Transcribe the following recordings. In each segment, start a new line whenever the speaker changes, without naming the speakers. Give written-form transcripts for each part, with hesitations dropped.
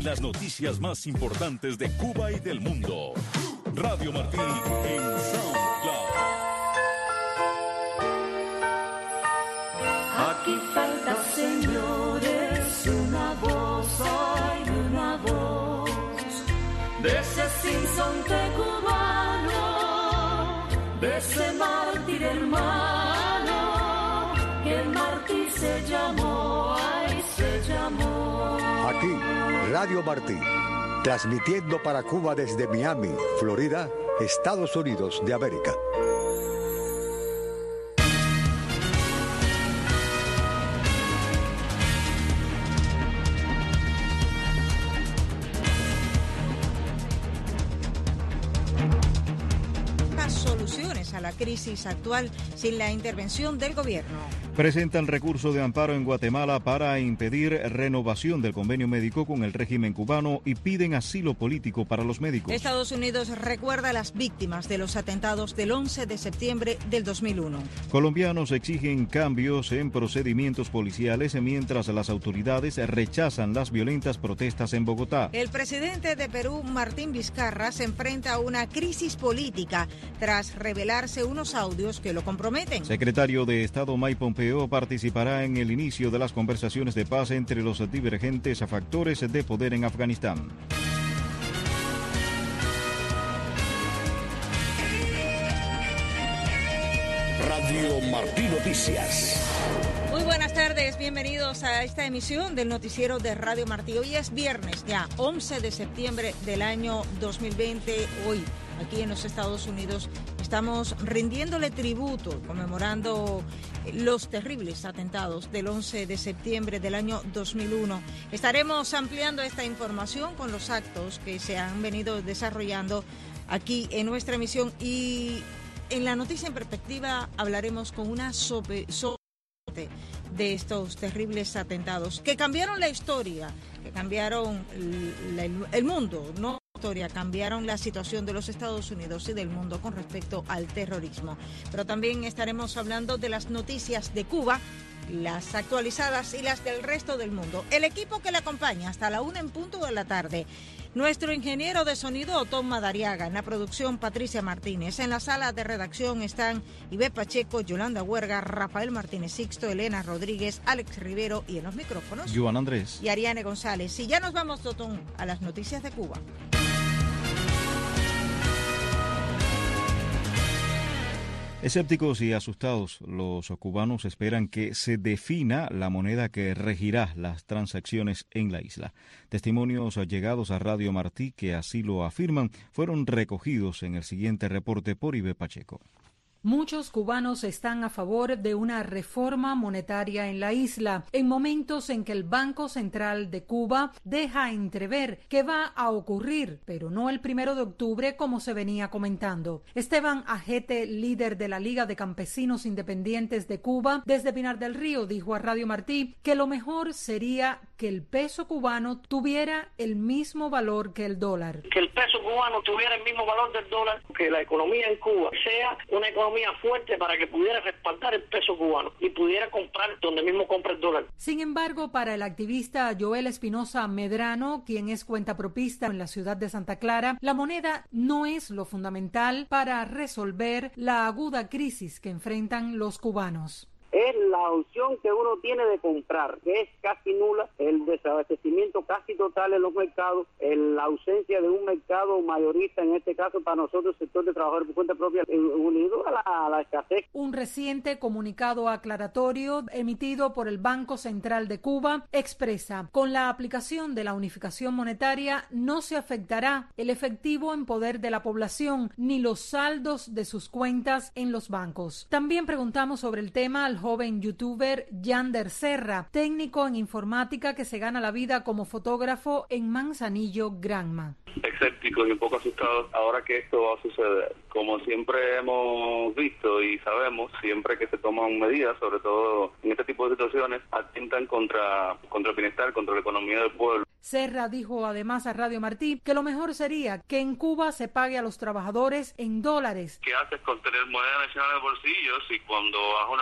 las noticias más importantes de Cuba y del mundo. Radio Martí en SoundCloud.
Aquí falta, señores, una voz, hay una voz de ese sinsonte cubano, de ese mártir hermano, que el mártir se llamó, ay, se llamó.
Aquí, Radio Martí, transmitiendo para Cuba desde Miami, Florida, Estados Unidos de América.
Soluciones a la crisis actual sin la intervención del gobierno.
Presentan recurso de amparo en Guatemala para impedir renovación del convenio médico con el régimen cubano y piden asilo político para los médicos.
Estados Unidos recuerda a las víctimas de los atentados del 11 de septiembre del 2001.
Colombianos exigen cambios en procedimientos policiales mientras las autoridades rechazan las violentas protestas en Bogotá.
El presidente de Perú, Martín Vizcarra, se enfrenta a una crisis política tras revelarse unos audios que lo comprometen.
Secretario de Estado Mike Pompeo participará en el inicio de las conversaciones de paz entre los divergentes factores de poder en Afganistán.
Radio Martí Noticias.
Muy buenas tardes, bienvenidos a esta emisión del noticiero de Radio Martí. Hoy es viernes ya, 11 de septiembre del año 2020. Hoy, aquí en los Estados Unidos, estamos rindiéndole tributo, conmemorando los terribles atentados del 11 de septiembre del año 2001. Estaremos ampliando esta información con los actos que se han venido desarrollando aquí en nuestra emisión, y en la noticia en perspectiva hablaremos con una de estos terribles atentados que cambiaron la historia, que cambiaron el mundo, no historia, cambiaron la situación de los Estados Unidos y del mundo con respecto al terrorismo. Pero también estaremos hablando de las noticias de Cuba, las actualizadas y las del resto del mundo. El equipo que le acompaña hasta la 1 en punto de la tarde. Nuestro ingeniero de sonido, Tom Madariaga. En la producción, Patricia Martínez. En la sala de redacción están Ivette Pacheco, Yolanda Huerga, Rafael Martínez Sixto, Elena Rodríguez, Alex Rivero, y en los micrófonos,
Joan Andrés
y Ariane González. Y ya nos vamos, Totón, a las noticias de Cuba.
Escépticos y asustados, los cubanos esperan que se defina la moneda que regirá las transacciones en la isla. Testimonios llegados a Radio Martí que así lo afirman fueron recogidos en el siguiente reporte por Ivette Pacheco.
Muchos cubanos están a favor de una reforma monetaria en la isla, en momentos en que el Banco Central de Cuba deja entrever que va a ocurrir, pero no el 1 de octubre como se venía comentando. Esteban Ajete, líder de la Liga de Campesinos Independientes de Cuba, desde Pinar del Río, dijo a Radio Martí que lo mejor sería que el peso cubano tuviera el mismo valor que el dólar.
Que el peso cubano tuviera el mismo valor del dólar, que la economía en Cuba sea una economía fuerte para que pudiera respaldar el peso cubano y pudiera comprar donde mismo compra el dólar.
Sin embargo, para el activista Joel Espinosa Medrano, quien es cuentapropista en la ciudad de Santa Clara, la moneda no es lo fundamental para resolver la aguda crisis que enfrentan los cubanos.
Es la opción que uno tiene de comprar, que es casi nula, el desabastecimiento casi total en los mercados, la ausencia de un mercado mayorista, en este caso para nosotros, el sector de trabajadores por cuenta propia, unido a la escasez.
Un reciente comunicado aclaratorio emitido por el Banco Central de Cuba expresa: con la aplicación de la unificación monetaria no se afectará el efectivo en poder de la población ni los saldos de sus cuentas en los bancos. También preguntamos sobre el tema al joven youtuber Yander Serra, técnico en informática que se gana la vida como fotógrafo en Manzanillo, Granma.
Escépticos y un poco asustados ahora que esto va a suceder. Como siempre hemos visto y sabemos, siempre que se toman medidas, sobre todo en este tipo de situaciones, atentan contra el bienestar, contra la economía del pueblo.
Serra dijo además a Radio Martí que lo mejor sería que en Cuba se pague a los trabajadores en dólares.
¿Qué haces con tener moneda nacional en el bolsillo si cuando vas a una tienda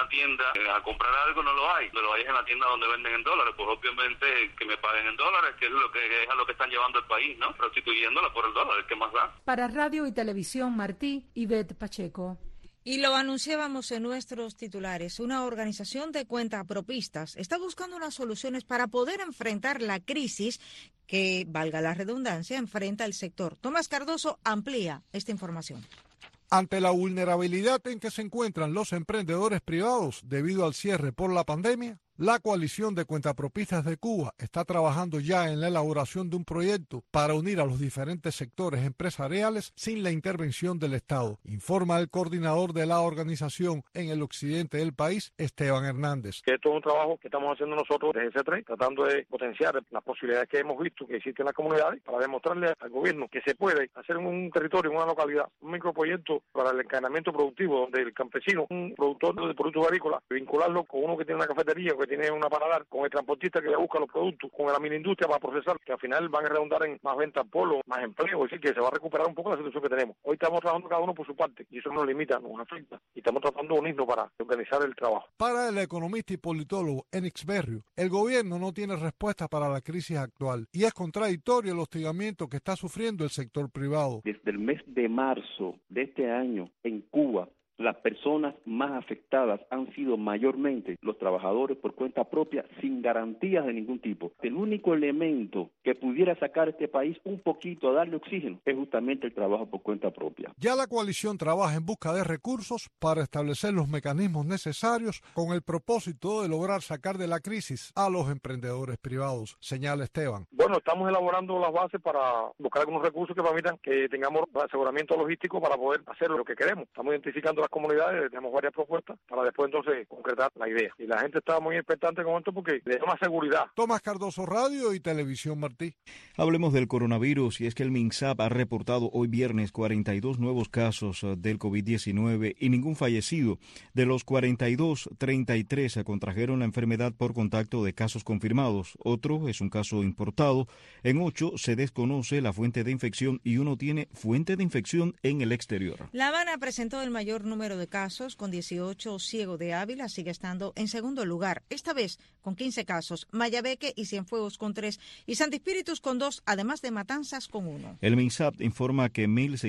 a comprar algo no lo hay es en la tienda donde venden en dólares, pues obviamente que me paguen en dólares, que es a lo que están llevando el país, ¿no? Prostituyéndola por el dólar, ¿qué más da?
Para Radio y Televisión Martí, Ivette Pacheco.
Y lo anunciábamos en nuestros titulares. Una organización de cuentapropistas está buscando unas soluciones para poder enfrentar la crisis que, valga la redundancia, enfrenta el sector. Tomás Cardoso amplía esta información.
Ante la vulnerabilidad en que se encuentran los emprendedores privados debido al cierre por la pandemia, la coalición de cuentapropistas de Cuba está trabajando ya en la elaboración de un proyecto para unir a los diferentes sectores empresariales sin la intervención del Estado, informa el coordinador de la organización en el occidente del país, Esteban Hernández.
Que esto es un trabajo que estamos haciendo nosotros desde C3, tratando de potenciar las posibilidades que hemos visto que existen en las comunidades para demostrarle al gobierno que se puede hacer en un territorio, en una localidad, un microproyecto para el encadenamiento productivo, donde el campesino, un productor de productos agrícolas, vincularlo con uno que tiene una cafetería, que tiene una paladar, con el transportista que le busca los productos, con la mini-industria para procesar, que al final van a redundar en más ventas al pueblo, más empleo, es decir, que se va a recuperar un poco la situación que tenemos. Hoy estamos trabajando cada uno por su parte, y eso nos limita, nos afecta, y estamos tratando de unirnos para organizar el trabajo.
Para el economista y politólogo Enix Berrio, el gobierno no tiene respuesta para la crisis actual, y es contradictorio el hostigamiento que está sufriendo el sector privado.
Desde el mes de marzo de este año, en Cuba, las personas más afectadas han sido mayormente los trabajadores por cuenta propia sin garantías de ningún tipo. El único elemento que pudiera sacar a este país un poquito a darle oxígeno es justamente el trabajo por cuenta propia.
Ya la coalición trabaja en busca de recursos para establecer los mecanismos necesarios con el propósito de lograr sacar de la crisis a los emprendedores privados, señala Esteban.
Bueno, estamos elaborando las bases para buscar algunos recursos que permitan que tengamos aseguramiento logístico para poder hacer lo que queremos. Estamos identificando las comunidades, tenemos varias propuestas para después entonces concretar la idea. Y la gente está muy expectante con esto porque le da más seguridad.
Tomás Cardoso, Radio y Televisión Martí.
Hablemos del coronavirus, y es que el MINSAP ha reportado hoy viernes 42 nuevos casos del COVID-19 y ningún fallecido. De los 42, 33 se contrajeron la enfermedad por contacto de casos confirmados. Otro es un caso importado. En 8 se desconoce la fuente de infección y uno tiene fuente de infección en el exterior.
La Habana presentó el mayor número de casos, con 18. Ciego de Ávila sigue estando en segundo lugar, esta vez con 15 casos. Mayabeque y Cienfuegos con 3 y Santi Espíritus con 2, además de Matanzas con 1.
El MINSAP informa que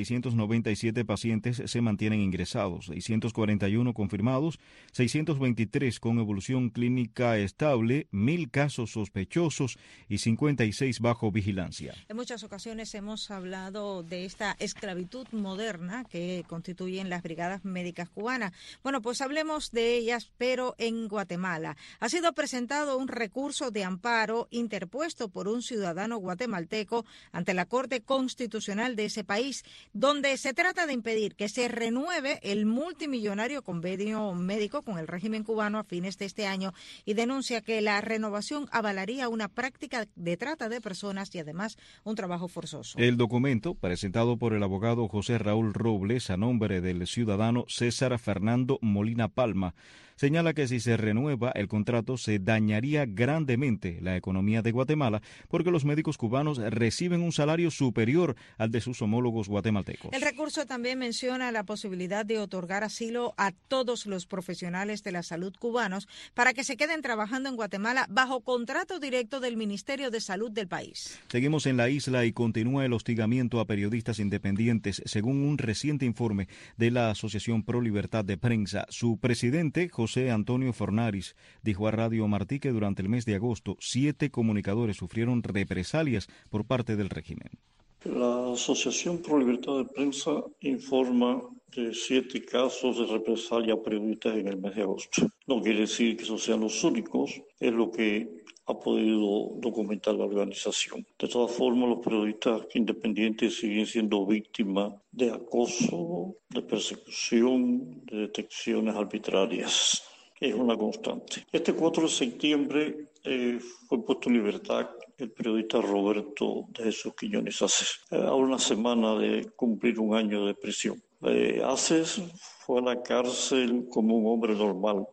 1.697 pacientes se mantienen ingresados, 641 confirmados, 623 con evolución clínica estable, 1.000 casos sospechosos y 56 bajo vigilancia.
En muchas ocasiones hemos hablado de esta esclavitud moderna que constituyen las brigadas médicas cubanas. Bueno, pues hablemos de ellas, pero en Guatemala. Ha sido presentado un recurso de amparo interpuesto por un ciudadano guatemalteco ante la Corte Constitucional de ese país, donde se trata de impedir que se renueve el multimillonario convenio médico con el régimen cubano a fines de este año, y denuncia que la renovación avalaría una práctica de trata de personas y además un trabajo forzoso.
El documento, presentado por el abogado José Raúl Robles a nombre del ciudadano César Fernando Molina Palma, señala que si se renueva el contrato se dañaría grandemente la economía de Guatemala porque los médicos cubanos reciben un salario superior al de sus homólogos guatemaltecos.
El recurso también menciona la posibilidad de otorgar asilo a todos los profesionales de la salud cubanos para que se queden trabajando en Guatemala bajo contrato directo del Ministerio de Salud del país.
Seguimos en la isla y continúa el hostigamiento a periodistas independientes, según un reciente informe de la Asociación Pro Libertad de Prensa. Su presidente, José Antonio Fornaris, dijo a Radio Martí que durante el mes de agosto 7 comunicadores sufrieron represalias por parte del régimen.
La Asociación Pro Libertad de Prensa informa de 7 casos de represalia a periodistas en el mes de agosto. No quiere decir que esos sean los únicos, es lo que ha podido documentar la organización. De todas formas, los periodistas independientes siguen siendo víctimas de acoso, de persecución, de detecciones arbitrarias. Es una constante. Este 4 de septiembre fue puesto en libertad el periodista Roberto de Jesús Quiñones Aces, a una semana de cumplir un año de prisión. Aces fue a la cárcel como un hombre normal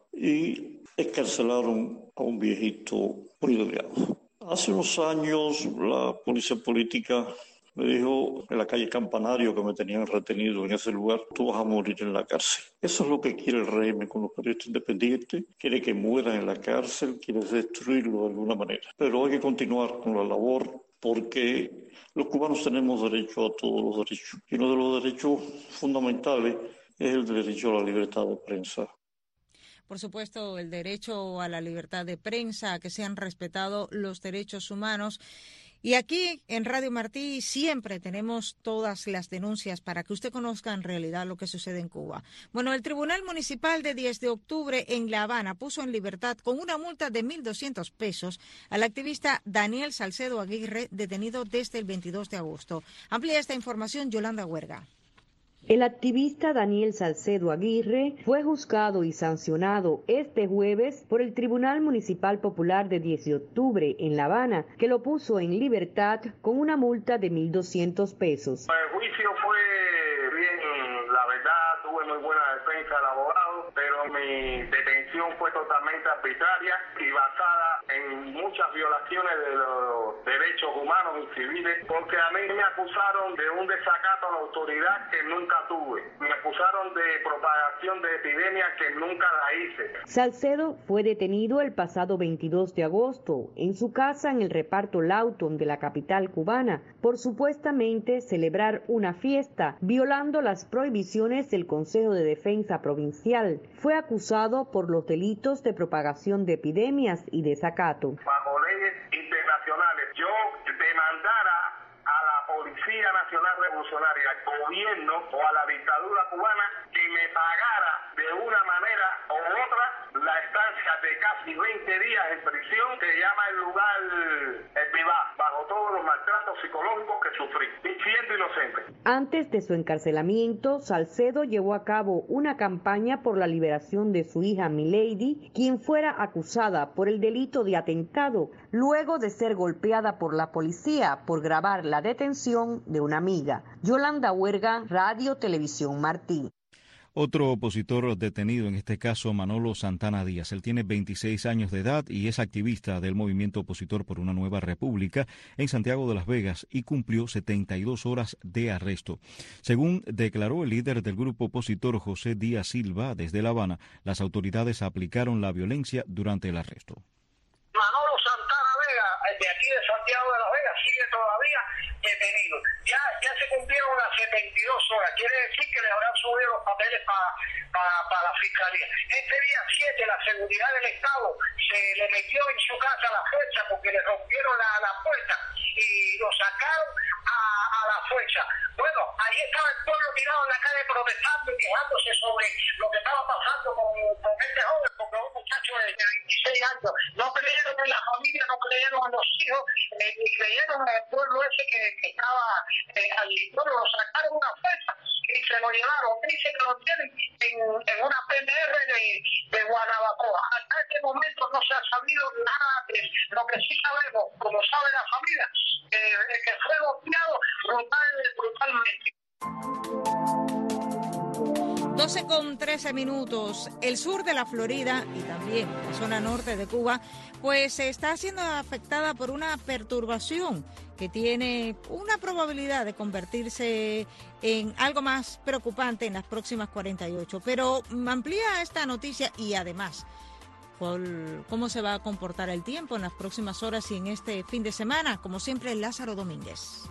y excarcelaron a un viejito muy delgado. Hace unos años la policía política Me dijo en la calle Campanario, que me tenían retenido en ese lugar, tú vas a morir en la cárcel. Eso es lo que quiere el régimen con los periodistas independientes, quiere que mueran en la cárcel, quiere destruirlo de alguna manera. Pero hay que continuar con la labor porque los cubanos tenemos derecho a todos los derechos. Y uno de los derechos fundamentales es el derecho a la libertad de prensa.
Por supuesto, el derecho a la libertad de prensa, a que sean respetados los derechos humanos. Y aquí en Radio Martí siempre tenemos todas las denuncias para que usted conozca en realidad lo que sucede en Cuba. Bueno, el Tribunal Municipal de 10 de octubre en La Habana puso en libertad con una multa de 1.200 pesos al activista Daniel Salcedo Aguirre, detenido desde el 22 de agosto. Amplía esta información Yolanda Huerga.
El activista Daniel Salcedo Aguirre fue juzgado y sancionado este jueves por el Tribunal Municipal Popular de 10 de octubre en La Habana, que lo puso en libertad con una multa de 1.200 pesos.
El juicio fue bien, la verdad, tuve muy buena defensa del abogado, pero mi detención fue totalmente arbitraria y basada en muchas violaciones de los derechos humanos y civiles, porque a mí me acusaron de un desacato a la autoridad que nunca tuve. Me acusaron de propagación de epidemias que nunca la hice.
Salcedo fue detenido el pasado 22 de agosto en su casa en el reparto Lawton de la capital cubana por supuestamente celebrar una fiesta, violando las prohibiciones del Consejo de Defensa Provincial. Fue acusado por los delitos de propagación de epidemias y desacato.
Bajo leyes internacionales, yo demandara a la Policía Nacional Revolucionaria, al gobierno o a la dictadura cubana que me pagara de una manera o otra la estancia de casi 20 días en prisión que llama el lugar el Vivá, bajo todos los maltratos psicológicos que sufrí, y siendo inocente.
Antes de su encarcelamiento, Salcedo llevó a cabo una campaña por la liberación de su hija Milady, quien fuera acusada por el delito de atentado, luego de ser golpeada por la policía por grabar la detención de una amiga. Yolanda Huerga, Radio Televisión Martí.
Otro opositor detenido, en este caso Manolo Santana Díaz. Él tiene 26 años de edad y es activista del movimiento opositor por una nueva república en Santiago de las Vegas y cumplió 72 horas de arresto. Según declaró el líder del grupo opositor José Díaz Silva desde La Habana, las autoridades aplicaron la violencia durante el arresto.
Manolo Santana Vega, de aquí de Santiago de las Vegas, sigue todavía detenido. Ya se cumplieron las 72 horas, quiere decir que le habrán subido los papeles para la fiscalía. Este día 7 la seguridad del Estado se le metió en su casa a la fuerza porque le rompieron la puerta y lo sacaron a la fuerza. Bueno, ahí estaba el pueblo tirado en la calle protestando y quejándose sobre lo que estaba pasando con este joven, porque un muchacho de 26 años. No creyeron en la familia, no creyeron en los hijos, ni creyeron en el pueblo ese que estaba allí. Bueno, lo sacaron a una fuerza y se lo llevaron. Dice que lo tienen en una PNR de Guanabacoa. Hasta este momento no se ha sabido nada de eso. Lo que sí sabemos, como sabe la familia, que fue golpeado brutalmente.
12:13. El sur de la Florida y también la zona norte de Cuba, pues está siendo afectada por una perturbación que tiene una probabilidad de convertirse en algo más preocupante en las próximas 48. Pero amplía esta noticia y además cómo se va a comportar el tiempo en las próximas horas y en este fin de semana. Como siempre, Lázaro Domínguez.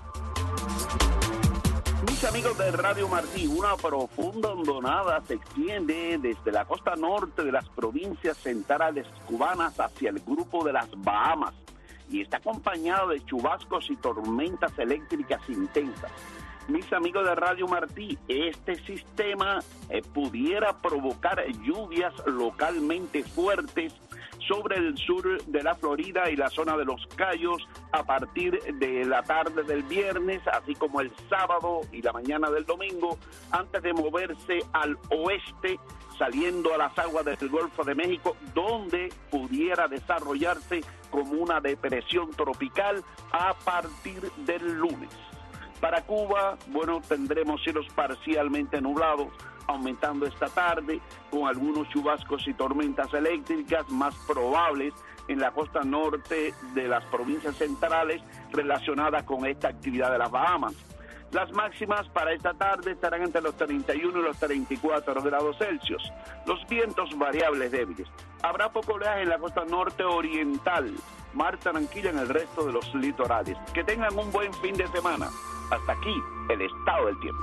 Mis amigos de Radio Martí, una profunda hondonada se extiende desde la costa norte de las provincias centrales cubanas hacia el grupo de las Bahamas y está acompañado de chubascos y tormentas eléctricas intensas. Mis amigos de Radio Martí, este sistema pudiera provocar lluvias localmente fuertes sobre el sur de la Florida y la zona de Los Cayos a partir de la tarde del viernes, así como el sábado y la mañana del domingo, antes de moverse al oeste, saliendo a las aguas del Golfo de México, donde pudiera desarrollarse como una depresión tropical a partir del lunes. Para Cuba, bueno, tendremos cielos parcialmente nublados, aumentando esta tarde con algunos chubascos y tormentas eléctricas más probables en la costa norte de las provincias centrales relacionadas con esta actividad de las Bahamas. Las máximas para esta tarde estarán entre los 31 y los 34 grados Celsius. Los vientos variables débiles. Habrá poco oleaje en la costa norte oriental. Mar tranquila en el resto de los litorales. Que tengan un buen fin de semana. Hasta aquí el estado del tiempo.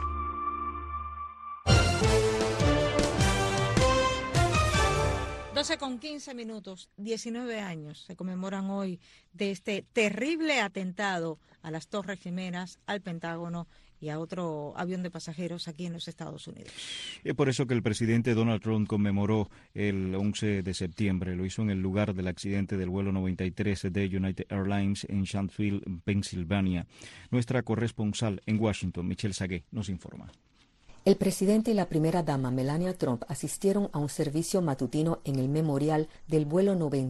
Con 15 minutos, 19 años se conmemoran hoy de este terrible atentado a las Torres Gemelas, al Pentágono y a otro avión de pasajeros aquí en los Estados Unidos.
Es por eso que el presidente Donald Trump conmemoró el 11 de septiembre. Lo hizo en el lugar del accidente del vuelo 93 de United Airlines en Shanksville, Pensilvania. Nuestra corresponsal en Washington, Michelle Sagué, nos informa.
El presidente y la primera dama, Melania Trump, asistieron a un servicio matutino en el memorial del vuelo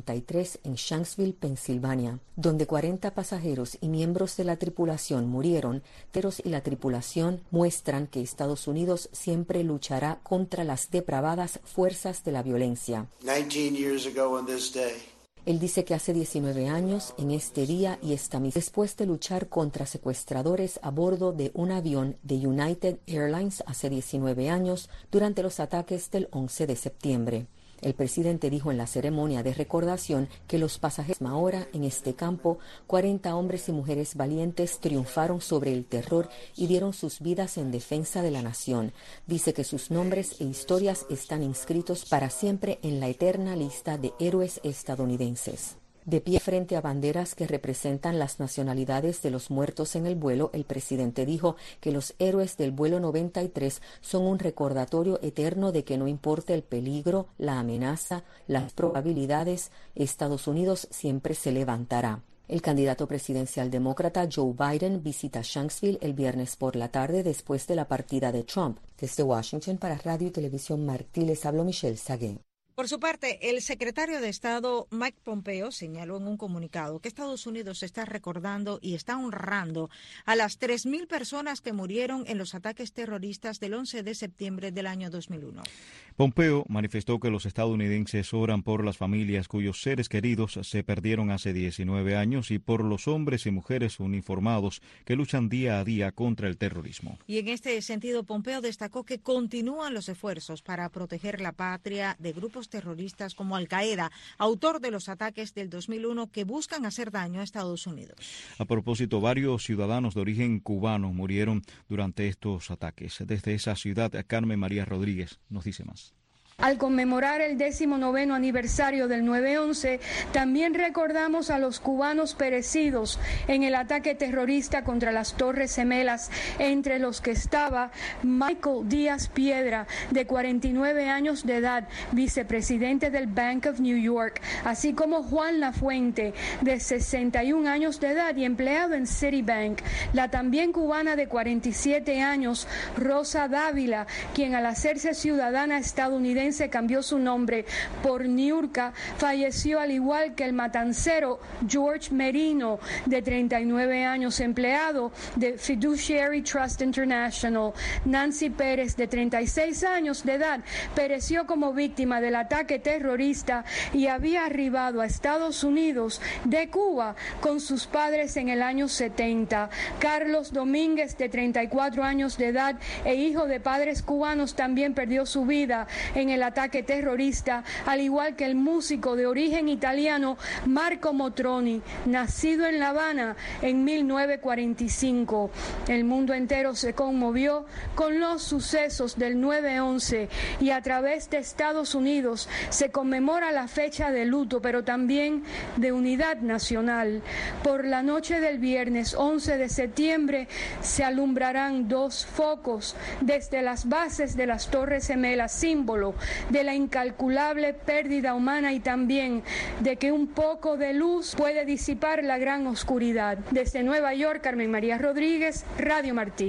93 en Shanksville, Pensilvania, donde 40 pasajeros y miembros de la tripulación murieron. Y la tripulación muestran que Estados Unidos siempre luchará contra las depravadas fuerzas de la violencia.
19 years ago on this day.
Él dice que hace 19 años, en este día y esta misma, después de luchar contra secuestradores a bordo de un avión de United Airlines hace 19 años, durante los ataques del 11 de septiembre. El presidente dijo en la ceremonia de recordación que los pasajeros ahora en este campo, 40 hombres y mujeres valientes triunfaron sobre el terror y dieron sus vidas en defensa de la nación. Dice que sus nombres e historias están inscritos para siempre en la eterna lista de héroes estadounidenses. De pie frente a banderas que representan las nacionalidades de los muertos en el vuelo, el presidente dijo que los héroes del vuelo 93 son un recordatorio eterno de que no importa el peligro, la amenaza, las probabilidades, Estados Unidos siempre se levantará. El candidato presidencial demócrata Joe Biden visita Shanksville el viernes por la tarde después de la partida de Trump. Desde Washington para Radio y Televisión Martí les habló Michelle Sagué.
Por su parte, el secretario de Estado Mike Pompeo señaló en un comunicado que Estados Unidos está recordando y está honrando a las 3.000 personas que murieron en los ataques terroristas del 11 de septiembre del año 2001.
Pompeo manifestó que los estadounidenses oran por las familias cuyos seres queridos se perdieron hace 19 años y por los hombres y mujeres uniformados que luchan día a día contra el terrorismo.
Y en este sentido, Pompeo destacó que continúan los esfuerzos para proteger la patria de grupos terroristas como Al-Qaeda, autor de los ataques del 2001 que buscan hacer daño a Estados Unidos.
A propósito, varios ciudadanos de origen cubano murieron durante estos ataques. Desde esa ciudad, Carmen María Rodríguez nos dice más.
Al conmemorar el 19º aniversario del 9/11, también recordamos a los cubanos perecidos en el ataque terrorista contra las Torres Gemelas, entre los que estaba Michael Díaz Piedra, de 49 años de edad, vicepresidente del Bank of New York, así como Juan Lafuente, de 61 años de edad y empleado en Citibank, la también cubana de 47 años, Rosa Dávila, quien al hacerse ciudadana estadounidense cambió su nombre por Niurka, falleció al igual que el matancero George Merino, de 39 años, empleado de Fiduciary Trust International. Nancy Pérez, de 36 años de edad, pereció como víctima del ataque terrorista y había arribado a Estados Unidos de Cuba con sus padres en el año 70. Carlos Domínguez, de 34 años de edad e hijo de padres cubanos, también perdió su vida en el ataque terrorista, al igual que el músico de origen italiano Marco Motroni, nacido en La Habana en 1945. El mundo entero se conmovió con los sucesos del 9/11 y a través de Estados Unidos se conmemora la fecha de luto, pero también de unidad nacional. Por la noche del viernes 11 de septiembre se alumbrarán 2 focos desde las bases de las Torres Gemelas, símbolo de la incalculable pérdida humana y también de que un poco de luz puede disipar la gran oscuridad. Desde Nueva York, Carmen María Rodríguez, Radio Martí.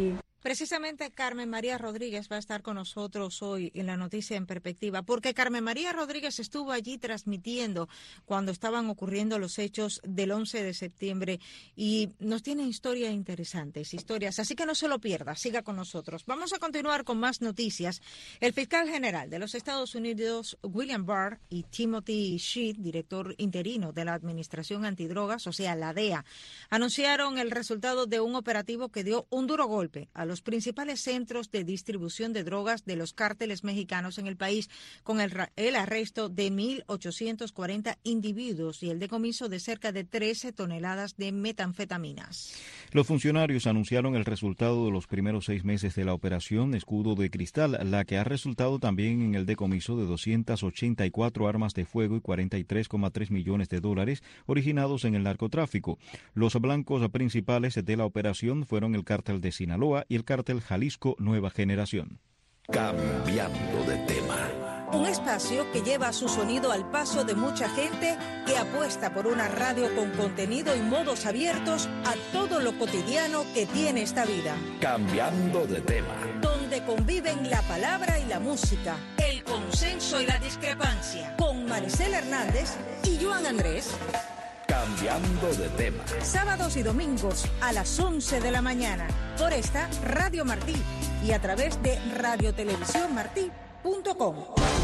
Precisamente Carmen María Rodríguez va a estar con nosotros hoy en la Noticia en Perspectiva, porque Carmen María Rodríguez estuvo allí transmitiendo cuando estaban ocurriendo los hechos del 11 de septiembre y nos tiene historias interesantes, así que no se lo pierda, siga con nosotros. Vamos a continuar con más noticias. El fiscal general de los Estados Unidos, William Barr, y Timothy Shea, director interino de la Administración Antidrogas, o sea, la DEA, anunciaron el resultado de un operativo que dio un duro golpe a los principales centros de distribución de drogas de los cárteles mexicanos en el país, con el arresto de 1.840 individuos y el decomiso de cerca de 13 toneladas de metanfetaminas.
Los funcionarios anunciaron el resultado de los primeros 6 meses de la operación Escudo de Cristal, la que ha resultado también en el decomiso de 284 armas de fuego y 43,3 millones de dólares originados en el narcotráfico. Los blancos principales de la operación fueron el cártel de Sinaloa y el cártel Jalisco Nueva Generación.
Cambiando de tema.
Un espacio que lleva su sonido al paso de mucha gente que apuesta por una radio con contenido y modos abiertos a todo lo cotidiano que tiene esta vida.
Cambiando de tema.
Donde conviven la palabra y la música, el consenso y la discrepancia. Con Maricela Hernández y Joan Andrés.
Cambiando de tema.
Sábados y domingos a las 11 de la mañana por esta Radio Martí y a través de radiotelevisiónmartí.com.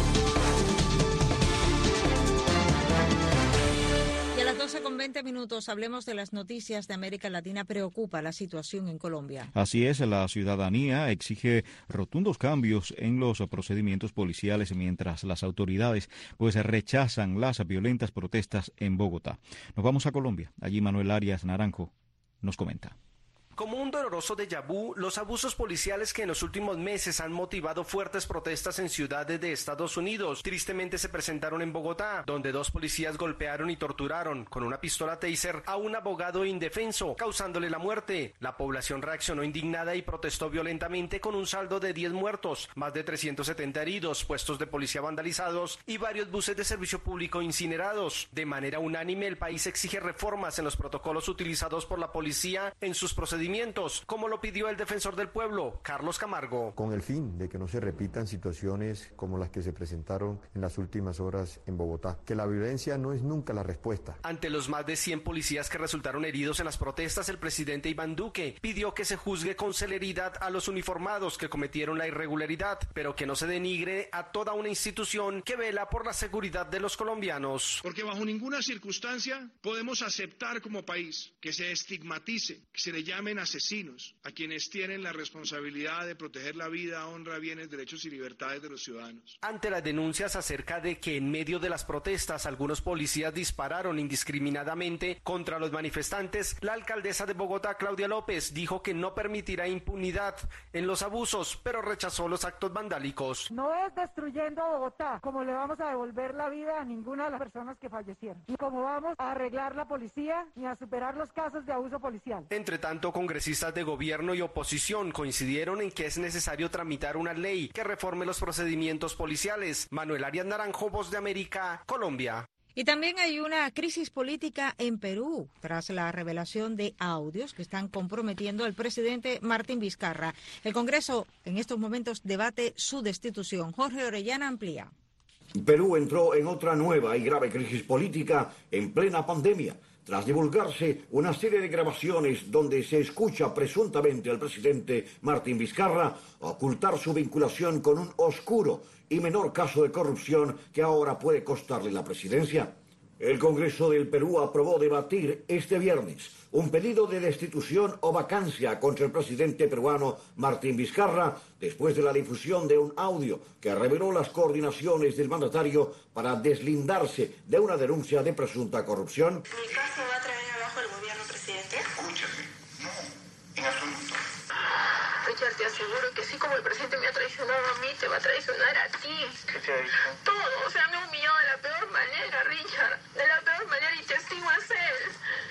Y a las 12:20 hablemos de las noticias de América Latina. Preocupa la situación en Colombia.
Así es, la ciudadanía exige rotundos cambios en los procedimientos policiales mientras las autoridades rechazan las violentas protestas en Bogotá. Nos vamos a Colombia. Allí Manuel Arias Naranjo nos comenta.
Como un doloroso déjà vu, los abusos policiales que en los últimos meses han motivado fuertes protestas en ciudades de Estados Unidos, tristemente se presentaron en Bogotá, donde 2 policías golpearon y torturaron con una pistola taser a un abogado indefenso, causándole la muerte. La población reaccionó indignada y protestó violentamente con un saldo de 10 muertos, más de 370 heridos, puestos de policía vandalizados y varios buses de servicio público incinerados. De manera unánime, el país exige reformas en los protocolos utilizados por la policía en sus procedimientos, como lo pidió el defensor del pueblo, Carlos Camargo.
Con el fin de que no se repitan situaciones como las que se presentaron en las últimas horas en Bogotá, que la violencia no es nunca la respuesta.
Ante los más de 100 policías que resultaron heridos en las protestas, el presidente Iván Duque pidió que se juzgue con celeridad a los uniformados que cometieron la irregularidad, pero que no se denigre a toda una institución que vela por la seguridad de los colombianos.
Porque bajo ninguna circunstancia podemos aceptar como país que se estigmatice, que se le llame asesinos a quienes tienen la responsabilidad de proteger la vida, honra, bienes, derechos y libertades de los ciudadanos.
Ante las denuncias acerca de que en medio de las protestas algunos policías dispararon indiscriminadamente contra los manifestantes, la alcaldesa de Bogotá, Claudia López, dijo que no permitirá impunidad en los abusos, pero rechazó los actos vandálicos.
No es destruyendo Bogotá como le vamos a devolver la vida a ninguna de las personas que fallecieron, y como vamos a arreglar la policía ni a superar los casos de abuso policial.
Entre tanto, congresistas de gobierno y oposición coincidieron en que es necesario tramitar una ley que reforme los procedimientos policiales. Manuel Arias Naranjo, Voz de América, Colombia.
Y también hay una crisis política en Perú tras la revelación de audios que están comprometiendo al presidente Martín Vizcarra. El Congreso en estos momentos debate su destitución. Jorge Orellana amplía.
Perú entró en otra nueva y grave crisis política en plena pandemia, tras divulgarse una serie de grabaciones donde se escucha presuntamente al presidente Martín Vizcarra ocultar su vinculación con un oscuro y menor caso de corrupción que ahora puede costarle la presidencia. El Congreso del Perú aprobó debatir este viernes un pedido de destitución o vacancia contra el presidente peruano Martín Vizcarra después de la difusión de un audio que reveló las coordinaciones del mandatario para deslindarse de una denuncia de presunta corrupción.
¿Mi caso va a traer abajo al gobierno, presidente?
Escúchame, no, en absoluto.
Richard, te aseguro que así como el presidente me ha traicionado a mí, te va a traicionar a ti.
¿Qué te ha dicho?
Todo, o sea, me ha humillado de la peor manera, Richard. De la peor manera, y testigo es él.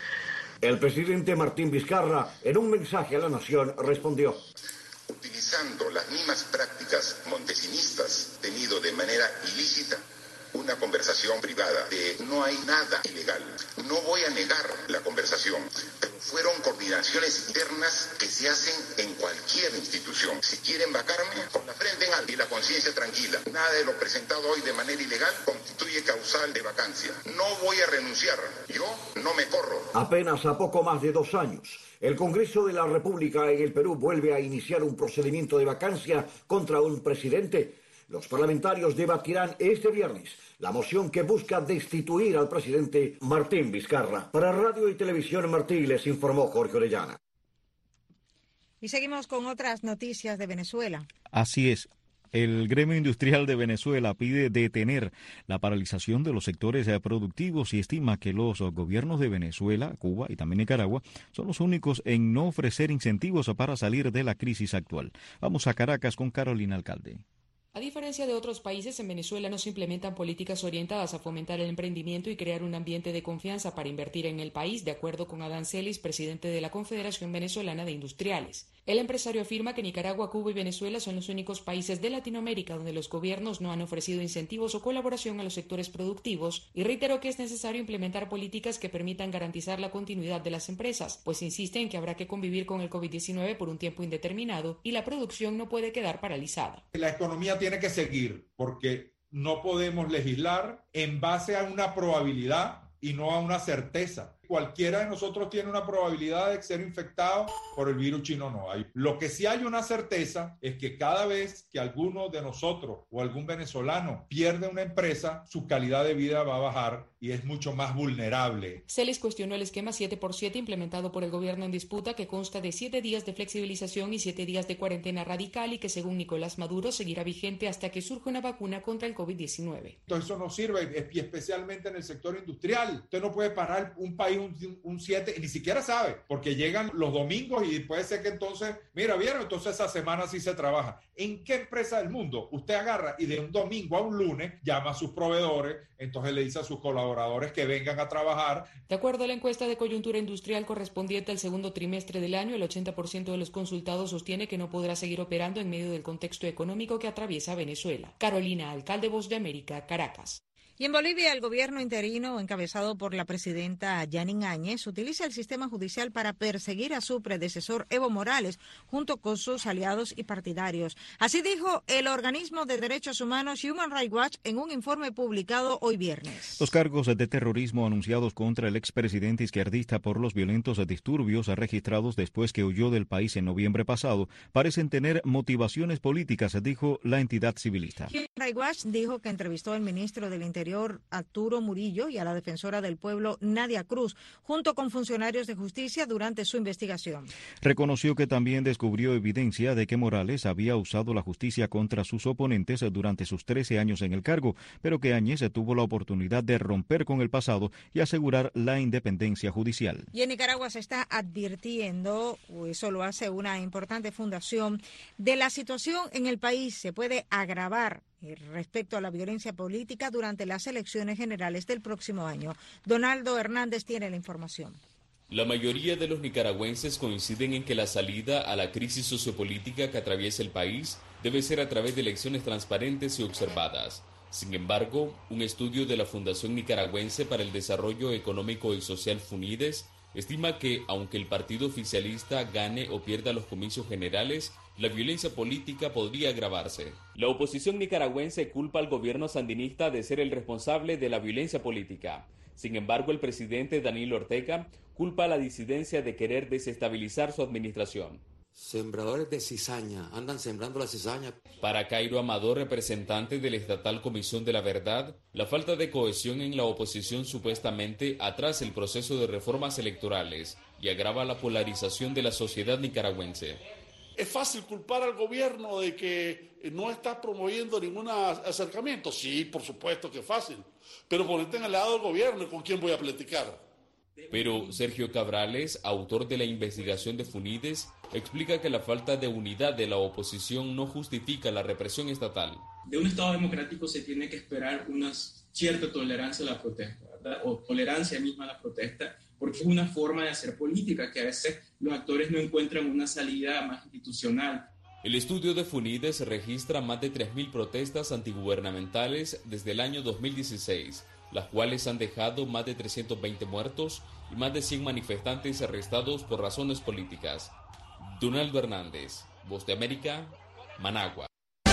El presidente Martín Vizcarra, en un mensaje a la nación, respondió:
utilizando las mismas prácticas montesinistas, tenido de manera ilícita,
una conversación privada. No hay nada ilegal. No voy a negar la conversación, pero fueron coordinaciones internas que se hacen en cualquier institución. Si quieren vacarme, con la frente en alto y la conciencia tranquila. Nada de lo presentado hoy de manera ilegal constituye causal de vacancia. No voy a renunciar. Yo no me corro.
Apenas a poco más de 2 años, el Congreso de la República en el Perú vuelve a iniciar un procedimiento de vacancia contra un presidente. Los parlamentarios debatirán este viernes la moción que busca destituir al presidente Martín Vizcarra. Para Radio y Televisión Martí les informó Jorge Orellana.
Y seguimos con otras noticias de Venezuela.
Así es. El gremio industrial de Venezuela pide detener la paralización de los sectores productivos y estima que los gobiernos de Venezuela, Cuba y también Nicaragua son los únicos en no ofrecer incentivos para salir de la crisis actual. Vamos a Caracas con Carolina Alcalde.
A diferencia de otros países, en Venezuela no se implementan políticas orientadas a fomentar el emprendimiento y crear un ambiente de confianza para invertir en el país, de acuerdo con Adán Celis, presidente de la Confederación Venezolana de Industriales. El empresario afirma que Nicaragua, Cuba y Venezuela son los únicos países de Latinoamérica donde los gobiernos no han ofrecido incentivos o colaboración a los sectores productivos y reiteró que es necesario implementar políticas que permitan garantizar la continuidad de las empresas, pues insiste en que habrá que convivir con el COVID-19 por un tiempo indeterminado y la producción no puede quedar paralizada.
La economía tiene que seguir porque no podemos legislar en base a una probabilidad y no a una certeza. Cualquiera de nosotros tiene una probabilidad de ser infectado por el virus chino, no hay. Lo que sí hay una certeza es que cada vez que alguno de nosotros o algún venezolano pierde una empresa, su calidad de vida va a bajar y es mucho más vulnerable.
Celis cuestionó el esquema 7x7 implementado por el gobierno en disputa, que consta de 7 días de flexibilización y 7 días de cuarentena radical y que, según Nicolás Maduro, seguirá vigente hasta que surja una vacuna contra el COVID-19.
Entonces eso no sirve, y especialmente en el sector industrial. Usted no puede parar un país un 7, ni siquiera sabe, porque llegan los domingos y puede ser que entonces, mira, ¿vieron? Entonces esa semana sí se trabaja. ¿En qué empresa del mundo usted agarra y de un domingo a un lunes llama a sus proveedores, entonces le dice a sus colaboradores que vengan a trabajar?
De acuerdo a la encuesta de coyuntura industrial correspondiente al segundo trimestre del año, el 80% de los consultados sostiene que no podrá seguir operando en medio del contexto económico que atraviesa Venezuela. Carolina Alcalde, Voz de América, Caracas.
Y en Bolivia, el gobierno interino, encabezado por la presidenta Yanin Áñez, utiliza el sistema judicial para perseguir a su predecesor Evo Morales, junto con sus aliados y partidarios. Así dijo el organismo de derechos humanos Human Rights Watch en un informe publicado hoy viernes.
Los cargos de terrorismo anunciados contra el expresidente izquierdista por los violentos disturbios registrados después que huyó del país en noviembre pasado parecen tener motivaciones políticas, dijo la entidad civilista.
Human Rights Watch dijo que entrevistó al ministro del Interior Arturo Murillo y a la defensora del pueblo Nadia Cruz, junto con funcionarios de justicia durante su investigación.
Reconoció que también descubrió evidencia de que Morales había usado la justicia contra sus oponentes durante sus 13 años en el cargo, pero que Áñez tuvo la oportunidad de romper con el pasado y asegurar la independencia judicial.
Y en Nicaragua se está advirtiendo, o eso lo hace una importante fundación, de la situación en el país se puede agravar respecto a la violencia política durante las elecciones generales del próximo año. Donaldo Hernández tiene la información.
La mayoría de los nicaragüenses coinciden en que la salida a la crisis sociopolítica que atraviesa el país debe ser a través de elecciones transparentes y observadas. Sin embargo, un estudio de la Fundación Nicaragüense para el Desarrollo Económico y Social FUNIDES estima que, aunque el partido oficialista gane o pierda los comicios generales, la violencia política podría agravarse. La oposición nicaragüense culpa al gobierno sandinista de ser el responsable de la violencia política. Sin embargo, el presidente Daniel Ortega culpa a la disidencia de querer desestabilizar su administración.
Sembradores de cizaña, andan sembrando la cizaña.
Para Cairo Amador, representante de la Estatal Comisión de la Verdad, la falta de cohesión en la oposición supuestamente atrasa el proceso de reformas electorales y agrava la polarización de la sociedad nicaragüense.
¿Es fácil culpar al gobierno de que no está promoviendo ningún acercamiento? Sí, por supuesto que es fácil, pero ponerte en el lado del gobierno, ¿con quién voy a platicar?
Pero Sergio Cabrales, autor de la investigación de FUNIDES, explica que la falta de unidad de la oposición no justifica la represión estatal.
De un Estado democrático se tiene que esperar una cierta tolerancia a la protesta, ¿verdad? O tolerancia misma a la protesta, porque es una forma de hacer política que a veces los actores no encuentran una salida más institucional.
El estudio de FUNIDES registra más de 3.000 protestas antigubernamentales desde el año 2016, las cuales han dejado más de 320 muertos y más de 100 manifestantes arrestados por razones políticas. Donaldo Hernández, Voz de América, Managua.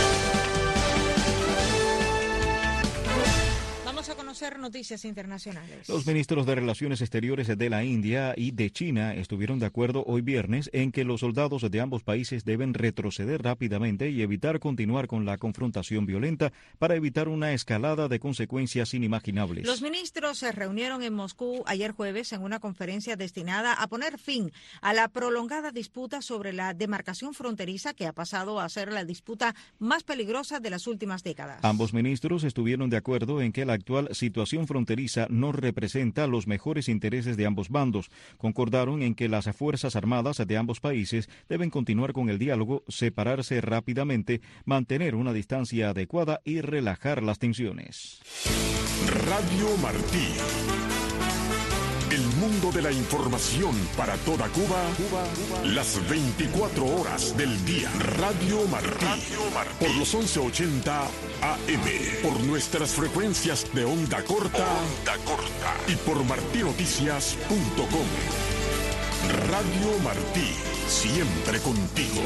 Vamos a conocer noticias internacionales.
Los ministros de Relaciones Exteriores de la India y de China estuvieron de acuerdo hoy viernes en que los soldados de ambos países deben retroceder rápidamente y evitar continuar con la confrontación violenta para evitar una escalada de consecuencias inimaginables.
Los ministros se reunieron en Moscú ayer jueves en una conferencia destinada a poner fin a la prolongada disputa sobre la demarcación fronteriza que ha pasado a ser la disputa más peligrosa de las últimas décadas.
Ambos ministros estuvieron de acuerdo en que la actual situación fronteriza no representa los mejores intereses de ambos bandos. Concordaron en que las Fuerzas Armadas de ambos países deben continuar con el diálogo, separarse rápidamente, mantener una distancia adecuada y relajar las tensiones.
Radio Martí. El mundo de la información para toda Cuba, las 24 horas del día. Radio Martí, por los 1180 AM, por nuestras frecuencias de onda corta y por martinoticias.com. Radio Martí, siempre contigo.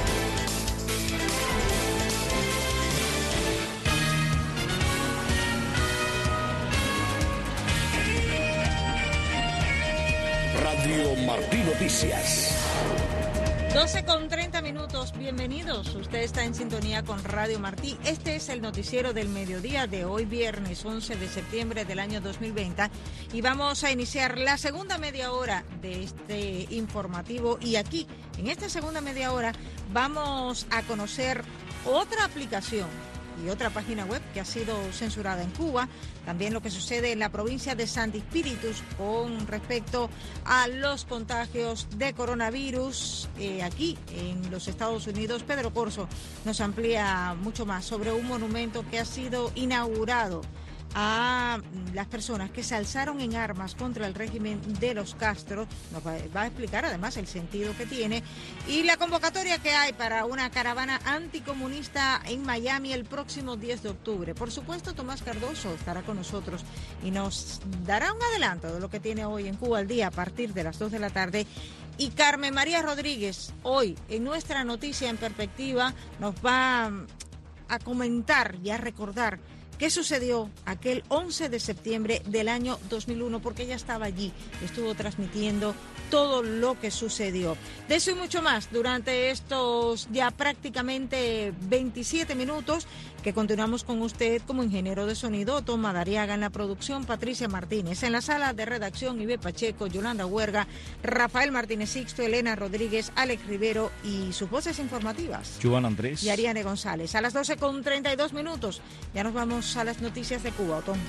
Radio Martí Noticias.
12:30, bienvenidos. Usted está en sintonía con Radio Martí. Este es el noticiero del mediodía de hoy, viernes 11 de septiembre del año 2020. Y vamos a iniciar la segunda media hora de este informativo. Y aquí, en esta segunda media hora, vamos a conocer otra aplicación y otra página web que ha sido censurada en Cuba. También lo que sucede en la provincia de Santi Espíritus con respecto a los contagios de coronavirus. Aquí en los Estados Unidos, Pedro Corso nos amplía mucho más sobre un monumento que ha sido inaugurado a las personas que se alzaron en armas contra el régimen de los Castro. Nos va a explicar además el sentido que tiene y la convocatoria que hay para una caravana anticomunista en Miami el próximo 10 de octubre. Por supuesto, Tomás Cardoso estará con nosotros y nos dará un adelanto de lo que tiene hoy en Cuba al día a partir de las 2 de la tarde. Y Carmen María Rodríguez, hoy en nuestra Noticia en Perspectiva, nos va a comentar y a recordar ¿qué sucedió aquel 11 de septiembre del año 2001? Porque ella estaba allí, estuvo transmitiendo todo lo que sucedió. De eso y mucho más durante estos ya prácticamente 27 minutos que continuamos con usted como ingeniero de sonido, Tom Madariaga en la producción, Patricia Martínez en la sala de redacción, Ibe Pacheco, Yolanda Huerga, Rafael Martínez Sixto, Elena Rodríguez, Alex Rivero y sus voces informativas,
Joan Andrés
y Ariane González. A las 12:32 ya nos vamos a las noticias de Cuba, Tom.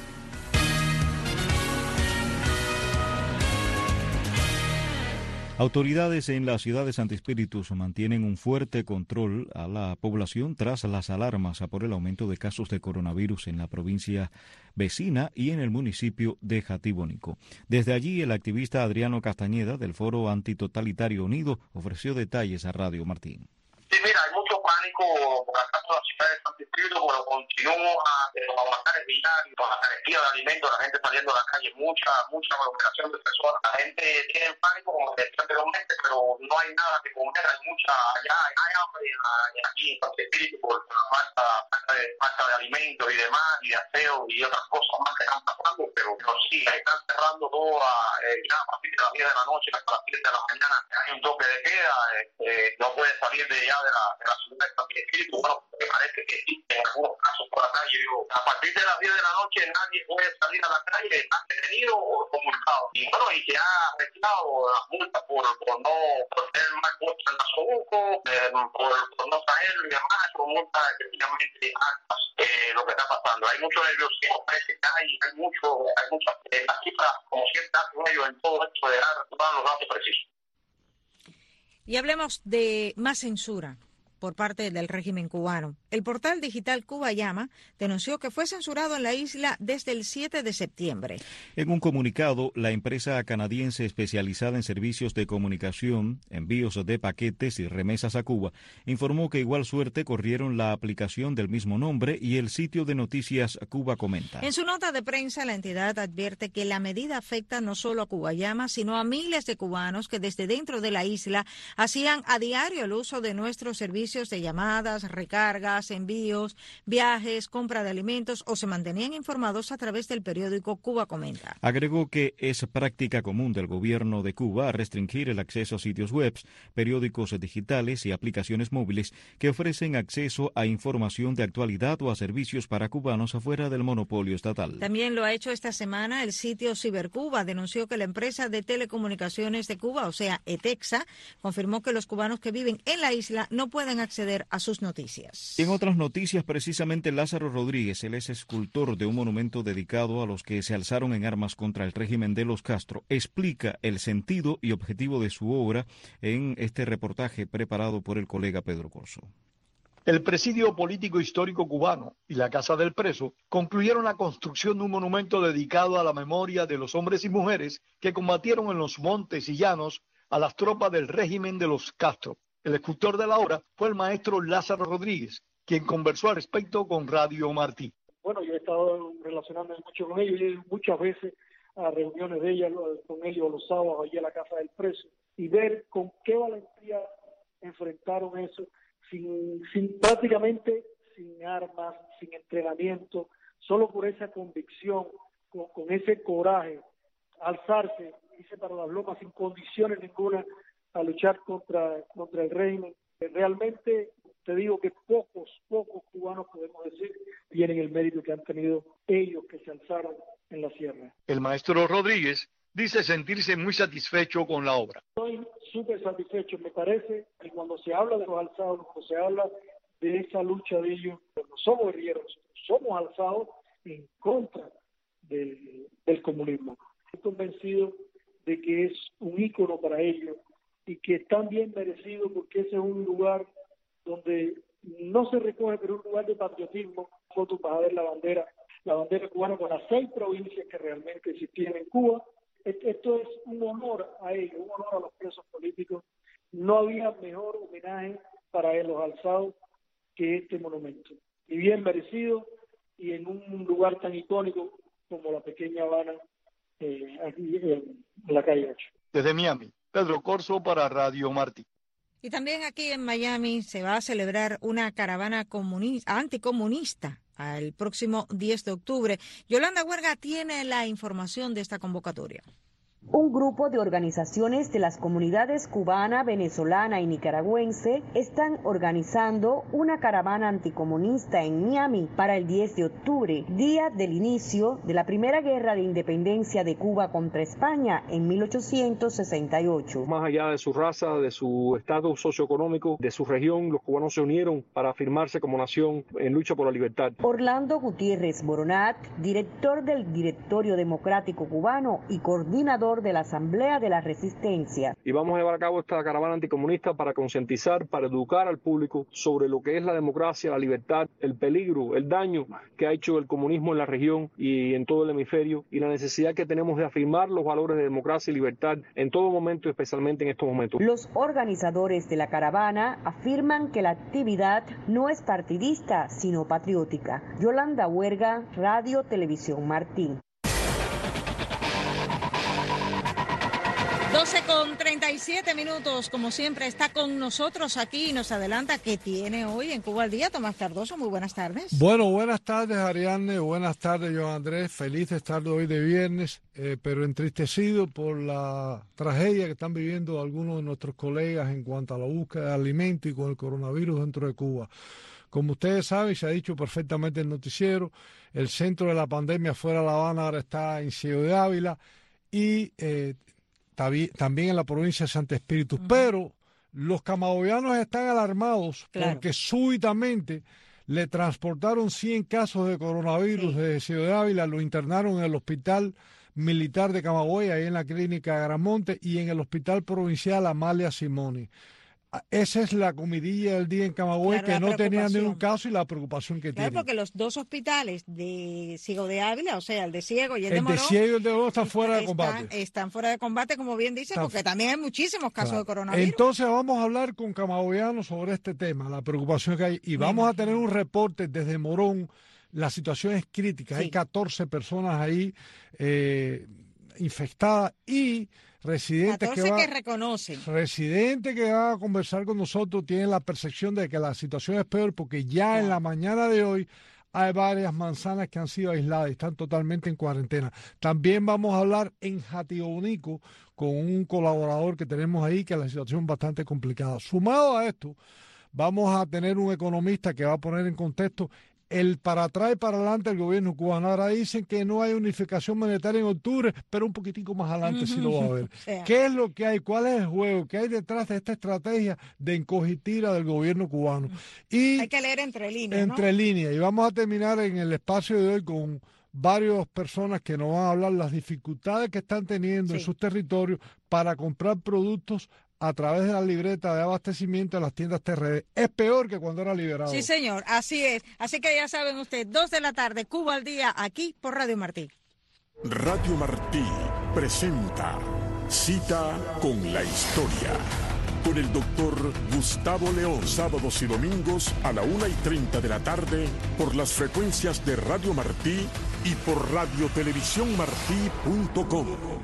Autoridades en la ciudad de Santi Espíritus mantienen un fuerte control a la población tras las alarmas por el aumento de casos de coronavirus en la provincia vecina y en el municipio de Jatibonico. Desde allí, el activista Adriano Castañeda del Foro Antitotalitario Unido ofreció detalles a Radio Martín.
Sí, mira, hay mucho pánico por acá por la ciudad de Santi Espíritus, pero continúa los avatares diarios, la carestía de alimentos, la gente saliendo a la calle, mucha aglomeración de personas. La gente tiene pánico, como te decía anteriormente, pero no hay nada que comer, hay hambre aquí en Santi Espíritus por la falta de alimentos y demás, y de aseo y otras cosas más que están pasando, pero sí, están cerrando todo ya a partir de las 10 de la noche hasta las 7 de la mañana. Hay un toque de queda, no puede salir de ya de la ciudad de Santi Espíritus. Bueno, me parece que existen algunos casos por la calle. A partir de las 10 de la noche nadie puede salir a la calle, está detenido o comunicado. Y bueno, y se ha retirado las multas por tener mal puesto el nasobuco, por no traerlo y demás, son multas efectivamente altas. Lo que está pasando, hay mucho nerviosismo, parece que hay muchas las cifras, como siempre hacen ellos en todo esto de dar los datos precisos.
Y hablemos de más censura por parte del régimen cubano. El portal digital Cuba Llama denunció que fue censurado en la isla desde el 7 de septiembre.
En un comunicado, la empresa canadiense especializada en servicios de comunicación, envíos de paquetes y remesas a Cuba, informó que igual suerte corrieron la aplicación del mismo nombre y el sitio de noticias Cuba Comenta.
En su nota de prensa, la entidad advierte que la medida afecta no solo a Cuba Llama, sino a miles de cubanos que desde dentro de la isla hacían a diario el uso de nuestros servicios de llamadas, recargas, envíos, viajes, compra de alimentos o se mantenían informados a través del periódico Cuba Comenta.
Agregó que es práctica común del gobierno de Cuba restringir el acceso a sitios web, periódicos digitales y aplicaciones móviles que ofrecen acceso a información de actualidad o a servicios para cubanos afuera del monopolio estatal.
También lo ha hecho esta semana el sitio Cibercuba. Denunció que la empresa de telecomunicaciones de Cuba, o sea, ETEXA, confirmó que los cubanos que viven en la isla no pueden acceder a sus noticias.
En otras noticias, precisamente Lázaro Rodríguez, él es escultor de un monumento dedicado a los que se alzaron en armas contra el régimen de los Castro, explica el sentido y objetivo de su obra en este reportaje preparado por el colega Pedro Corso.
El Presidio Político Histórico Cubano y la Casa del Preso concluyeron la construcción de un monumento dedicado a la memoria de los hombres y mujeres que combatieron en los montes y llanos a las tropas del régimen de los Castro. El escultor de la obra fue el maestro Lázaro Rodríguez, quien conversó al respecto con Radio Martí.
Bueno, yo he estado relacionándome mucho con ellos, he ido muchas veces a reuniones de ellos, con ellos los sábados allí a la Casa del Preso, y ver con qué valentía enfrentaron eso, prácticamente sin armas, sin entrenamiento, solo por esa convicción, con ese coraje, alzarse, irse para las lomas sin condiciones ninguna, a luchar contra el régimen. Realmente te digo que pocos cubanos, podemos decir, tienen el mérito que han tenido ellos que se alzaron en la sierra.
El maestro Rodríguez dice sentirse muy satisfecho con la obra.
Estoy súper satisfecho. Me parece que cuando se habla de los alzados, cuando se habla de esa lucha de ellos, no somos guerrilleros, somos alzados en contra del comunismo. Estoy convencido de que es un ícono para ellos y que están bien merecido, porque ese es un lugar donde no se recoge, pero un lugar de patriotismo. Fotos para ver la bandera cubana con las 6 provincias que realmente existían en Cuba. Esto es un honor a ellos, un honor a los presos políticos. No había mejor homenaje para los alzados que este monumento. Y bien merecido, y en un lugar tan icónico como la pequeña Habana, aquí en la calle 8.
Desde Miami, Pedro Corso para Radio Martí.
Y también aquí en Miami se va a celebrar una caravana anticomunista el próximo 10 de octubre. Yolanda Huerga tiene la información de esta convocatoria.
Un grupo de organizaciones de las comunidades cubana, venezolana y nicaragüense están organizando una caravana anticomunista en Miami para el 10 de octubre, día del inicio de la primera guerra de independencia de Cuba contra España en 1868.
Más allá de su raza, de su estatus socioeconómico, de su región, los cubanos se unieron para afirmarse como nación en lucha por la libertad.
Orlando Gutiérrez Boronat, director del Directorio Democrático Cubano y coordinador de la Asamblea de la Resistencia.
Y vamos a llevar a cabo esta caravana anticomunista para concientizar, para educar al público sobre lo que es la democracia, la libertad, el peligro, el daño que ha hecho el comunismo en la región y en todo el hemisferio, y la necesidad que tenemos de afirmar los valores de democracia y libertad en todo momento, especialmente en estos momentos.
Los organizadores de la caravana afirman que la actividad no es partidista, sino patriótica. Yolanda Huerga, Radio Televisión Martín.
12:37, como siempre, está con nosotros aquí y nos adelanta que tiene hoy en Cuba al Día. Tomás Cardoso, muy buenas tardes.
Bueno, buenas tardes, Ariadne, buenas tardes, Joan Andrés. Feliz de estar hoy de viernes, pero entristecido por la tragedia que están viviendo algunos de nuestros colegas en cuanto a la búsqueda de alimentos y con el coronavirus dentro de Cuba. Como ustedes saben, se ha dicho perfectamente en el noticiero, el centro de la pandemia fuera de La Habana ahora está en Ciego de Ávila y también en la provincia de Santo Espíritu, pero los camagüeyanos están alarmados porque súbitamente le transportaron 100 casos de coronavirus desde Ciudad de Ávila, lo internaron en el hospital militar de Camagüey, ahí en la clínica Agramonte, y en el hospital provincial Amalia Simoni. esa es la comidilla del día en Camagüey, que no tenían ningún caso y la preocupación que tienen.
Claro, porque los dos hospitales de Ciego de Ávila, o sea, el de Ciego y el de
El
Morón,
de Ciego y el de Morón están fuera de combate.
Están fuera de combate, como bien dice, porque también hay muchísimos casos de coronavirus.
Entonces vamos a hablar con camagüeyanos sobre este tema, la preocupación que hay, y vamos a tener un reporte desde Morón. La situación es crítica, hay 14 personas ahí infectadas y residentes
que reconocen.
Residentes que van a conversar con nosotros tienen la percepción de que la situación es peor porque ya en la mañana de hoy hay varias manzanas que han sido aisladas y están totalmente en cuarentena. También vamos a hablar en Jatibonico con un colaborador que tenemos ahí, que la situación es bastante complicada. Sumado a esto, vamos a tener un economista que va a poner en contexto el para atrás y para adelante del gobierno cubano. Ahora dicen que no hay unificación monetaria en octubre, pero un poquitico más adelante sí lo va a haber. ¿Qué es lo que hay? ¿Cuál es el juego? ¿Qué hay detrás de esta estrategia de encogitira del gobierno cubano? Y
hay que leer entre líneas,
Entre líneas. Y vamos a terminar en el espacio de hoy con varias personas que nos van a hablar las dificultades que están teniendo en sus territorios para comprar productos a través de la libreta de abastecimiento de las tiendas TRD. Es peor que cuando era liberado.
Sí, señor, así es. Así que ya saben ustedes, 2 de la tarde, Cuba al día, aquí por Radio Martí.
Radio Martí presenta Cita con la Historia, con el doctor Gustavo León, sábados y domingos a la 1:30 de la tarde por las frecuencias de Radio Martí y por radiotelevisiónmartí.com.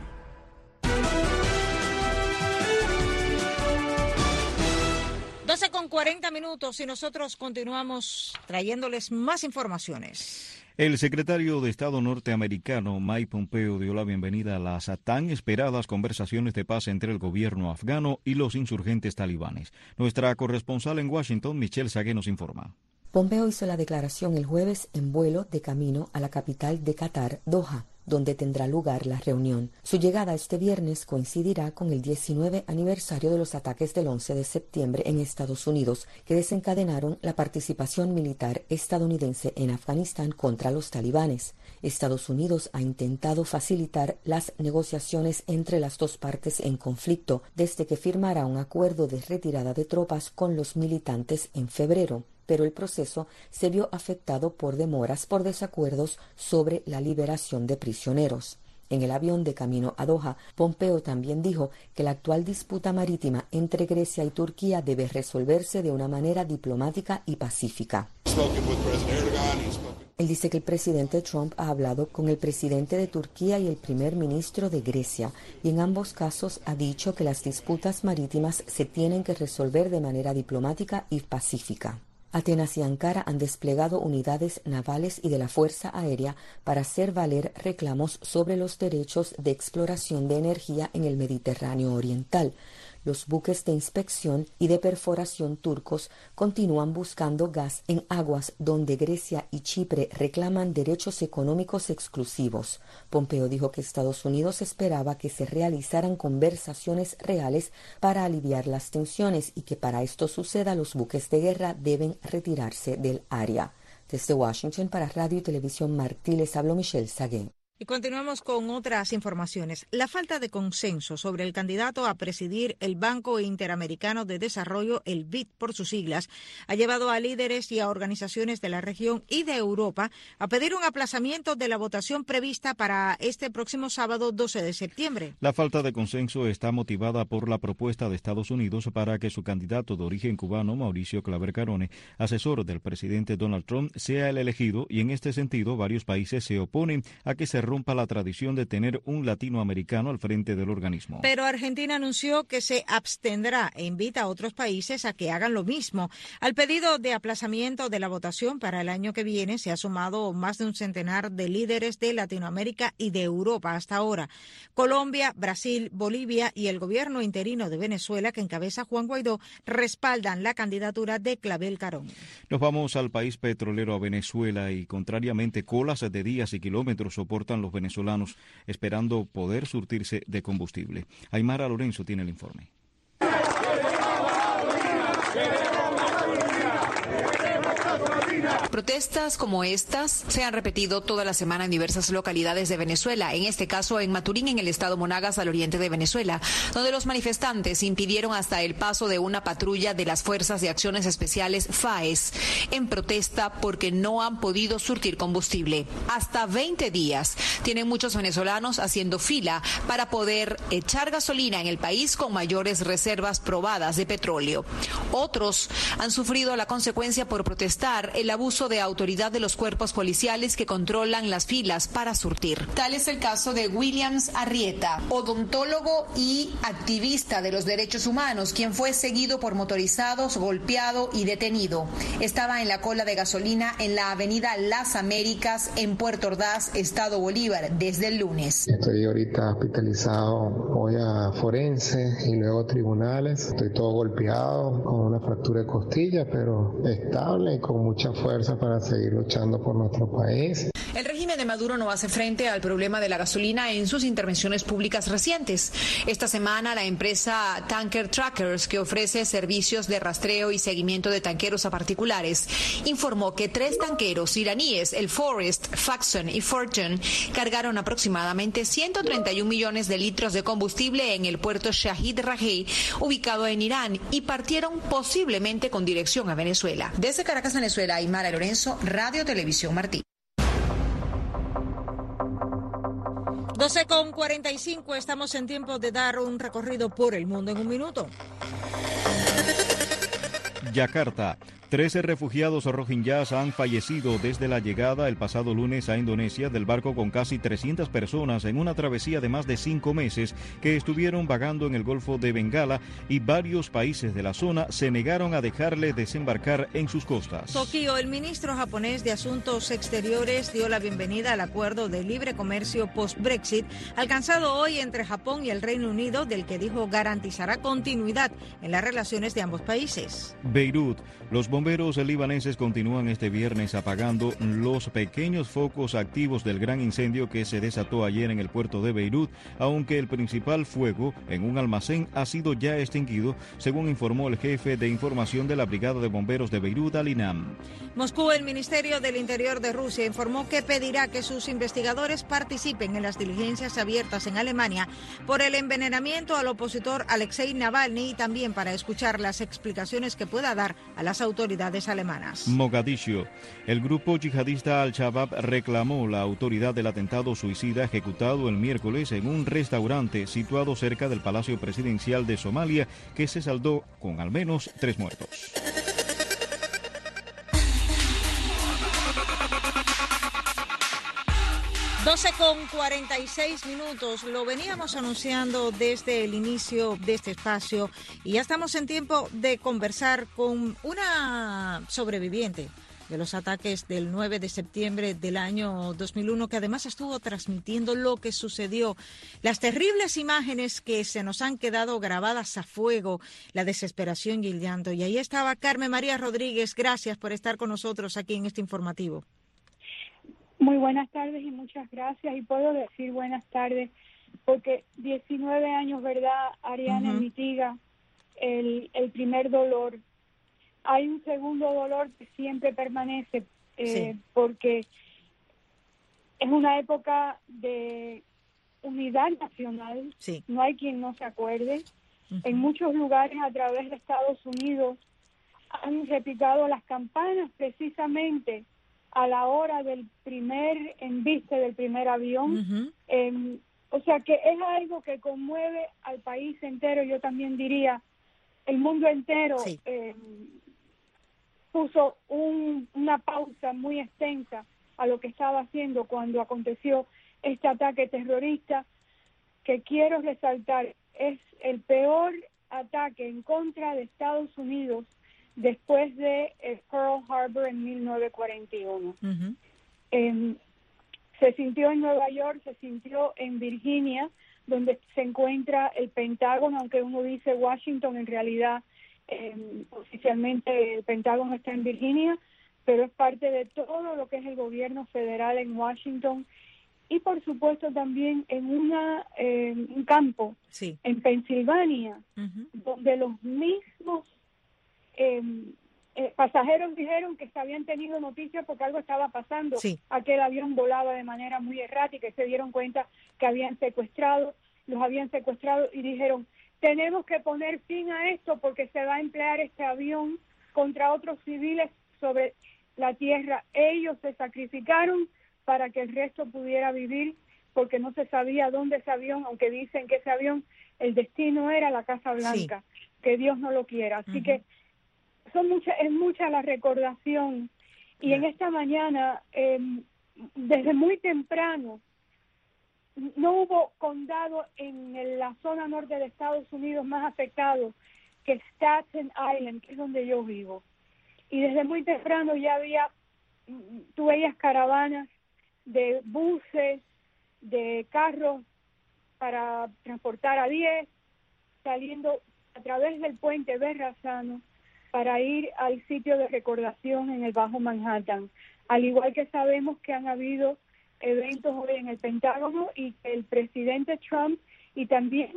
12:40 y nosotros continuamos trayéndoles más informaciones.
El secretario de Estado norteamericano Mike Pompeo dio la bienvenida a las tan esperadas conversaciones de paz entre el gobierno afgano y los insurgentes talibanes. Nuestra corresponsal en Washington, Michelle Sagué, nos informa.
Pompeo hizo la declaración el jueves en vuelo de camino a la capital de Qatar, Doha, donde tendrá lugar la reunión. Su llegada este viernes coincidirá con el 19 aniversario de los ataques del 11 de septiembre en Estados Unidos, que desencadenaron la participación militar estadounidense en Afganistán contra los talibanes. Estados Unidos ha intentado facilitar las negociaciones entre las dos partes en conflicto desde que firmara un acuerdo de retirada de tropas con los militantes en febrero, pero el proceso se vio afectado por demoras por desacuerdos sobre la liberación de prisioneros. En el avión de camino a Doha, Pompeo también dijo que la actual disputa marítima entre Grecia y Turquía debe resolverse de una manera diplomática y pacífica. Él dice que el presidente Trump ha hablado con el presidente de Turquía y el primer ministro de Grecia, y en ambos casos ha dicho que las disputas marítimas se tienen que resolver de manera diplomática y pacífica. Atenas y Ankara han desplegado unidades navales y de la Fuerza Aérea para hacer valer reclamos sobre los derechos de exploración de energía en el Mediterráneo Oriental. Los buques de inspección y de perforación turcos continúan buscando gas en aguas donde Grecia y Chipre reclaman derechos económicos exclusivos. Pompeo dijo que Estados Unidos esperaba que se realizaran conversaciones reales para aliviar las tensiones y que para esto suceda los buques de guerra deben retirarse del área. Desde Washington para Radio y Televisión Martí les habló Michelle Sagué.
Y continuamos con otras informaciones. La falta de consenso sobre el candidato a presidir el Banco Interamericano de Desarrollo, el BID por sus siglas, ha llevado a líderes y a organizaciones de la región y de Europa a pedir un aplazamiento de la votación prevista para este próximo sábado 12 de septiembre.
La falta de consenso está motivada por la propuesta de Estados Unidos para que su candidato de origen cubano, Mauricio Claver Carone, asesor del presidente Donald Trump, sea el elegido, y en este sentido varios países se oponen a que se rompa la tradición de tener un latinoamericano al frente del organismo.
Pero Argentina anunció que se abstendrá e invita a otros países a que hagan lo mismo. Al pedido de aplazamiento de la votación para el año que viene se ha sumado más de un centenar de líderes de Latinoamérica y de Europa hasta ahora. Colombia, Brasil, Bolivia y el gobierno interino de Venezuela, que encabeza Juan Guaidó, respaldan la candidatura de Claver Carone.
Nos vamos al país petrolero, a Venezuela, y contrariamente colas de días y kilómetros soportan los venezolanos esperando poder surtirse de combustible. Aymara Lorenzo tiene el informe.
Protestas como estas se han repetido toda la semana en diversas localidades de Venezuela, en este caso en Maturín, en el estado Monagas, al oriente de Venezuela, donde los manifestantes impidieron hasta el paso de una patrulla de las Fuerzas de Acciones Especiales FAES en protesta porque no han podido surtir combustible. Hasta 20 días tienen muchos venezolanos haciendo fila para poder echar gasolina en el país con mayores reservas probadas de petróleo. Otros han sufrido la consecuencia por protestar el abuso de autoridad de los cuerpos policiales que controlan las filas para surtir. Tal es el caso de Williams Arrieta, odontólogo y activista de los derechos humanos, quien fue seguido por motorizados, golpeado y detenido. Estaba en la cola de gasolina en la avenida Las Américas en Puerto Ordaz, Estado Bolívar, desde el lunes.
Estoy ahorita hospitalizado, voy a forense y luego tribunales. Estoy todo golpeado con una fractura de costilla, pero estable y con mucha fuerza para seguir luchando por nuestro país.
El régimen de Maduro no hace frente al problema de la gasolina en sus intervenciones públicas recientes. Esta semana la empresa Tanker Trackers, que ofrece servicios de rastreo y seguimiento de tanqueros a particulares, informó que 3 tanqueros iraníes, el Forest, Faxon y Fortune, cargaron aproximadamente 131 millones de litros de combustible en el puerto Shahid Rajei, ubicado en Irán, y partieron posiblemente con dirección a Venezuela. Desde Caracas, Venezuela, Aymara Lorenzo, Radio Televisión Martí.
12:45, estamos en tiempo de dar un recorrido por el mundo en un minuto.
Yakarta. 13 refugiados rohingyas han fallecido desde la llegada el pasado lunes a Indonesia del barco con casi 300 personas en una travesía de más de 5 meses que estuvieron vagando en el Golfo de Bengala, y varios países de la zona se negaron a dejarle desembarcar en sus costas.
Tokio, el ministro japonés de Asuntos Exteriores dio la bienvenida al acuerdo de libre comercio post-Brexit alcanzado hoy entre Japón y el Reino Unido, del que dijo garantizará continuidad en las relaciones de ambos países.
Beirut. Los bomberos libaneses continúan este viernes apagando los pequeños focos activos del gran incendio que se desató ayer en el puerto de Beirut, aunque el principal fuego en un almacén ha sido ya extinguido, según informó el jefe de información de la Brigada de Bomberos de Beirut, Al-Inam.
Moscú, el Ministerio del Interior de Rusia informó que pedirá que sus investigadores participen en las diligencias abiertas en Alemania por el envenenamiento al opositor Alexei Navalny, y también para escuchar las explicaciones que pueda dar a las autoridades alemanas.
Mogadiscio. El grupo yihadista Al-Shabaab reclamó la autoridad del atentado suicida ejecutado el miércoles en un restaurante situado cerca del Palacio Presidencial de Somalia, que se saldó con al menos 3 muertos.
Con 46 minutos, lo veníamos anunciando desde el inicio de este espacio y ya estamos en tiempo de conversar con una sobreviviente de los ataques del 9 de septiembre del año 2001, que además estuvo transmitiendo lo que sucedió, las terribles imágenes que se nos han quedado grabadas a fuego, la desesperación y el llanto. Y ahí estaba Carmen María Rodríguez. Gracias por estar con nosotros aquí en este informativo.
Muy buenas tardes y muchas gracias. Y puedo decir buenas tardes porque 19 años, ¿verdad, Ariana? Mitiga el primer dolor. Hay un segundo dolor que siempre permanece porque es una época de unidad nacional. No hay quien no se acuerde. En muchos lugares a través de Estados Unidos han repicado las campanas precisamente a la hora del primer embiste del primer avión. O sea que es algo que conmueve al país entero. Yo también diría el mundo entero. Puso una pausa muy extensa a lo que estaba haciendo cuando aconteció este ataque terrorista, que quiero resaltar es el peor ataque en contra de Estados Unidos después de Pearl Harbor en 1941. Se sintió en Nueva York, se sintió en Virginia, donde se encuentra el Pentágono, aunque uno dice Washington, en realidad oficialmente el Pentágono está en Virginia, pero es parte de todo lo que es el gobierno federal en Washington. Y por supuesto también en un campo en Pensilvania, donde los mismos pasajeros dijeron que se habían tenido noticias porque algo estaba pasando.
Sí.
Aquel avión volaba de manera muy errática y se dieron cuenta que los habían secuestrado y dijeron, tenemos que poner fin a esto porque se va a emplear este avión contra otros civiles sobre la tierra. Ellos se sacrificaron para que el resto pudiera vivir, porque no se sabía dónde ese avión, aunque dicen que ese avión, el destino era la Casa Blanca, que Dios no lo quiera. Así que es mucha la recordación. Y en esta mañana, desde muy temprano, no hubo condado en la zona norte de Estados Unidos más afectado que Staten Island, que es donde yo vivo. Y desde muy temprano ya tú veías caravanas de buses, de carros para transportar a 10, saliendo a través del puente Verrazano para ir al sitio de recordación en el Bajo Manhattan. Al igual que sabemos que han habido eventos hoy en el Pentágono y que el presidente Trump y también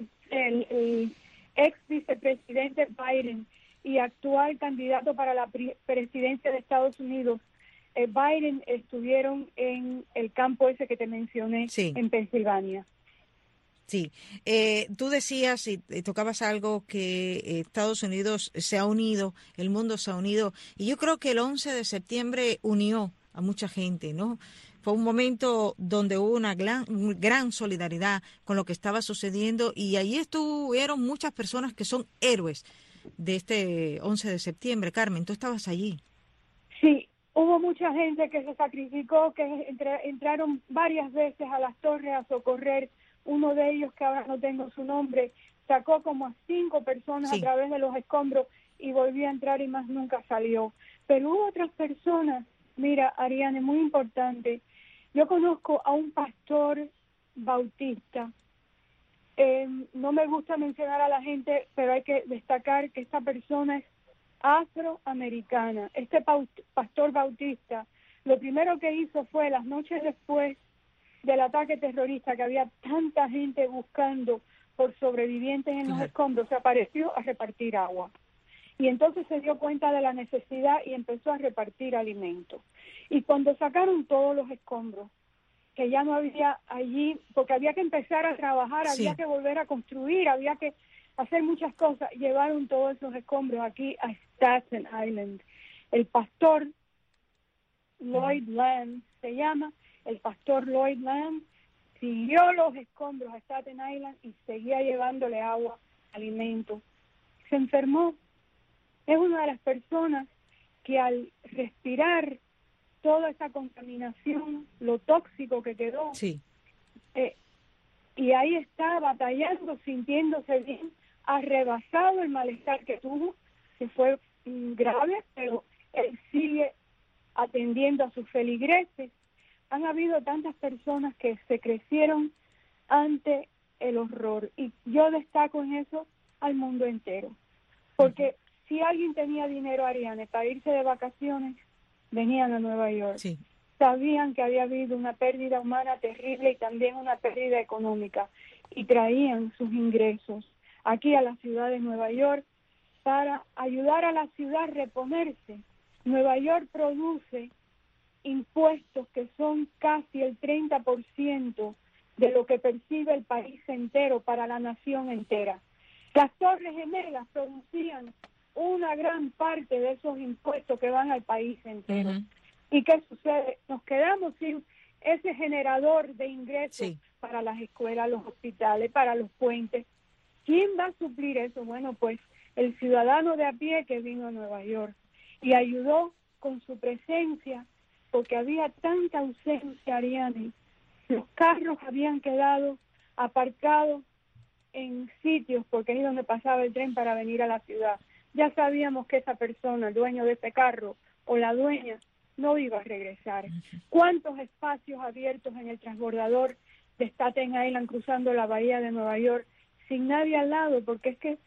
el ex vicepresidente Biden y actual candidato para la presidencia de Estados Unidos, Biden, estuvieron en el campo ese que te mencioné, en Pensilvania.
Sí, tú decías y tocabas algo que Estados Unidos se ha unido, el mundo se ha unido, y yo creo que el 11 de septiembre unió a mucha gente, ¿no? Fue un momento donde hubo una gran solidaridad con lo que estaba sucediendo y allí estuvieron muchas personas que son héroes de este 11 de septiembre. Carmen, tú estabas allí.
Sí, hubo mucha gente que se sacrificó, que entraron varias veces a las torres a socorrer. Uno de ellos, que ahora no tengo su nombre, sacó como a 5 personas a través de los escombros y volvió a entrar y más nunca salió. Pero hubo otras personas, mira, Ariane, muy importante. Yo conozco a un pastor bautista. No me gusta mencionar a la gente, pero hay que destacar que esta persona es afroamericana. Este pastor bautista, lo primero que hizo fue, las noches después del ataque terrorista, que había tanta gente buscando por sobrevivientes en los escombros, se apareció a repartir agua. Y entonces se dio cuenta de la necesidad y empezó a repartir alimentos. Y cuando sacaron todos los escombros, que ya no había allí, porque había que empezar a trabajar, había que volver a construir, había que hacer muchas cosas, llevaron todos esos escombros aquí a Staten Island. El pastor Lloyd Land, se llama, el pastor Lloyd Land, siguió los escombros a Staten Island y seguía llevándole agua, alimentos. Se enfermó. Es una de las personas que al respirar toda esa contaminación, lo tóxico que quedó, y ahí está batallando, sintiéndose bien, ha rebasado el malestar que tuvo, que fue grave, pero él sigue atendiendo a sus feligreses. Han habido tantas personas que se crecieron ante el horror, y yo destaco en eso al mundo entero, porque si alguien tenía dinero, Ariane, para irse de vacaciones, venían a Nueva York. Sabían que había habido una pérdida humana terrible y también una pérdida económica, y traían sus ingresos aquí a la ciudad de Nueva York para ayudar a la ciudad a reponerse. Nueva York produce impuestos que son casi el 30% de lo que percibe el país entero para la nación entera. Las Torres Gemelas producían una gran parte de esos impuestos que van al país entero. ¿Y qué sucede? Nos quedamos sin ese generador de ingresos para las escuelas, los hospitales, para los puentes. ¿Quién va a suplir eso? Bueno, pues el ciudadano de a pie que vino a Nueva York y ayudó con su presencia, porque había tanta ausencia, Ariane. Los carros habían quedado aparcados en sitios, porque es donde pasaba el tren para venir a la ciudad. Ya sabíamos que esa persona, el dueño de ese carro o la dueña, no iba a regresar. ¿Cuántos espacios abiertos en el transbordador de Staten Island cruzando la bahía de Nueva York sin nadie al lado? Porque es que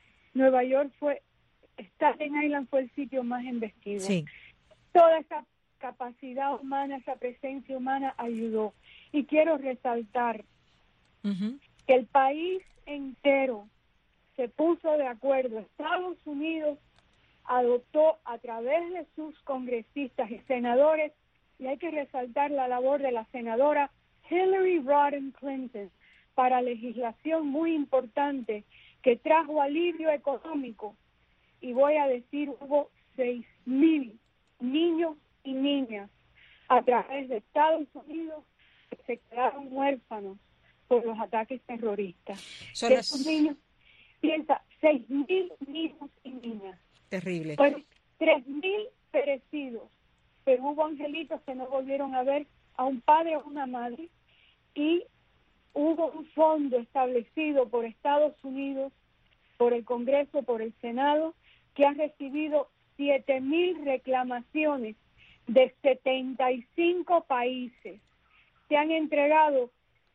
Staten Island fue el sitio más embestido. Toda esa capacidad humana, esa presencia humana ayudó. Y quiero resaltar que el país entero se puso de acuerdo, Estados Unidos adoptó a través de sus congresistas y senadores, y hay que resaltar la labor de la senadora Hillary Rodham Clinton para legislación muy importante que trajo alivio económico, y voy a decir, hubo 6,000 niños y niñas a través de Estados Unidos que se quedaron huérfanos por los ataques terroristas. Esos niños, piensa, 6,000 niños y niñas.
Terrible.
Pues 3,000 perecidos, pero hubo angelitos que no volvieron a ver a un padre o una madre, y hubo un fondo establecido por Estados Unidos, por el Congreso, por el Senado, que ha recibido 7,000 reclamaciones de 75 países. Se han entregado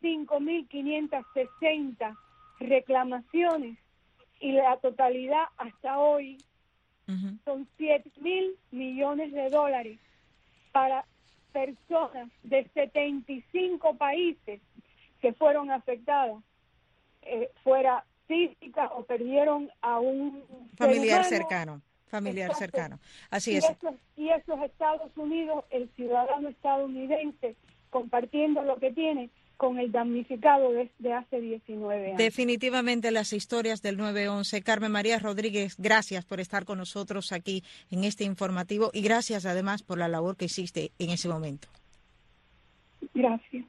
5,560 reclamaciones, y la totalidad hasta hoy son 7,000 millones de dólares para personas de 75 países que fueron afectadas, fuera física o perdieron a un
familiar
cercano.
cercano. Así es.
Y esos Estados Unidos, el ciudadano estadounidense, compartiendo lo que tiene con el damnificado de hace 19 años.
Definitivamente las historias del 9/11. Carmen María Rodríguez, gracias por estar con nosotros aquí en este informativo, y gracias además por la labor que hiciste en ese momento.
Gracias.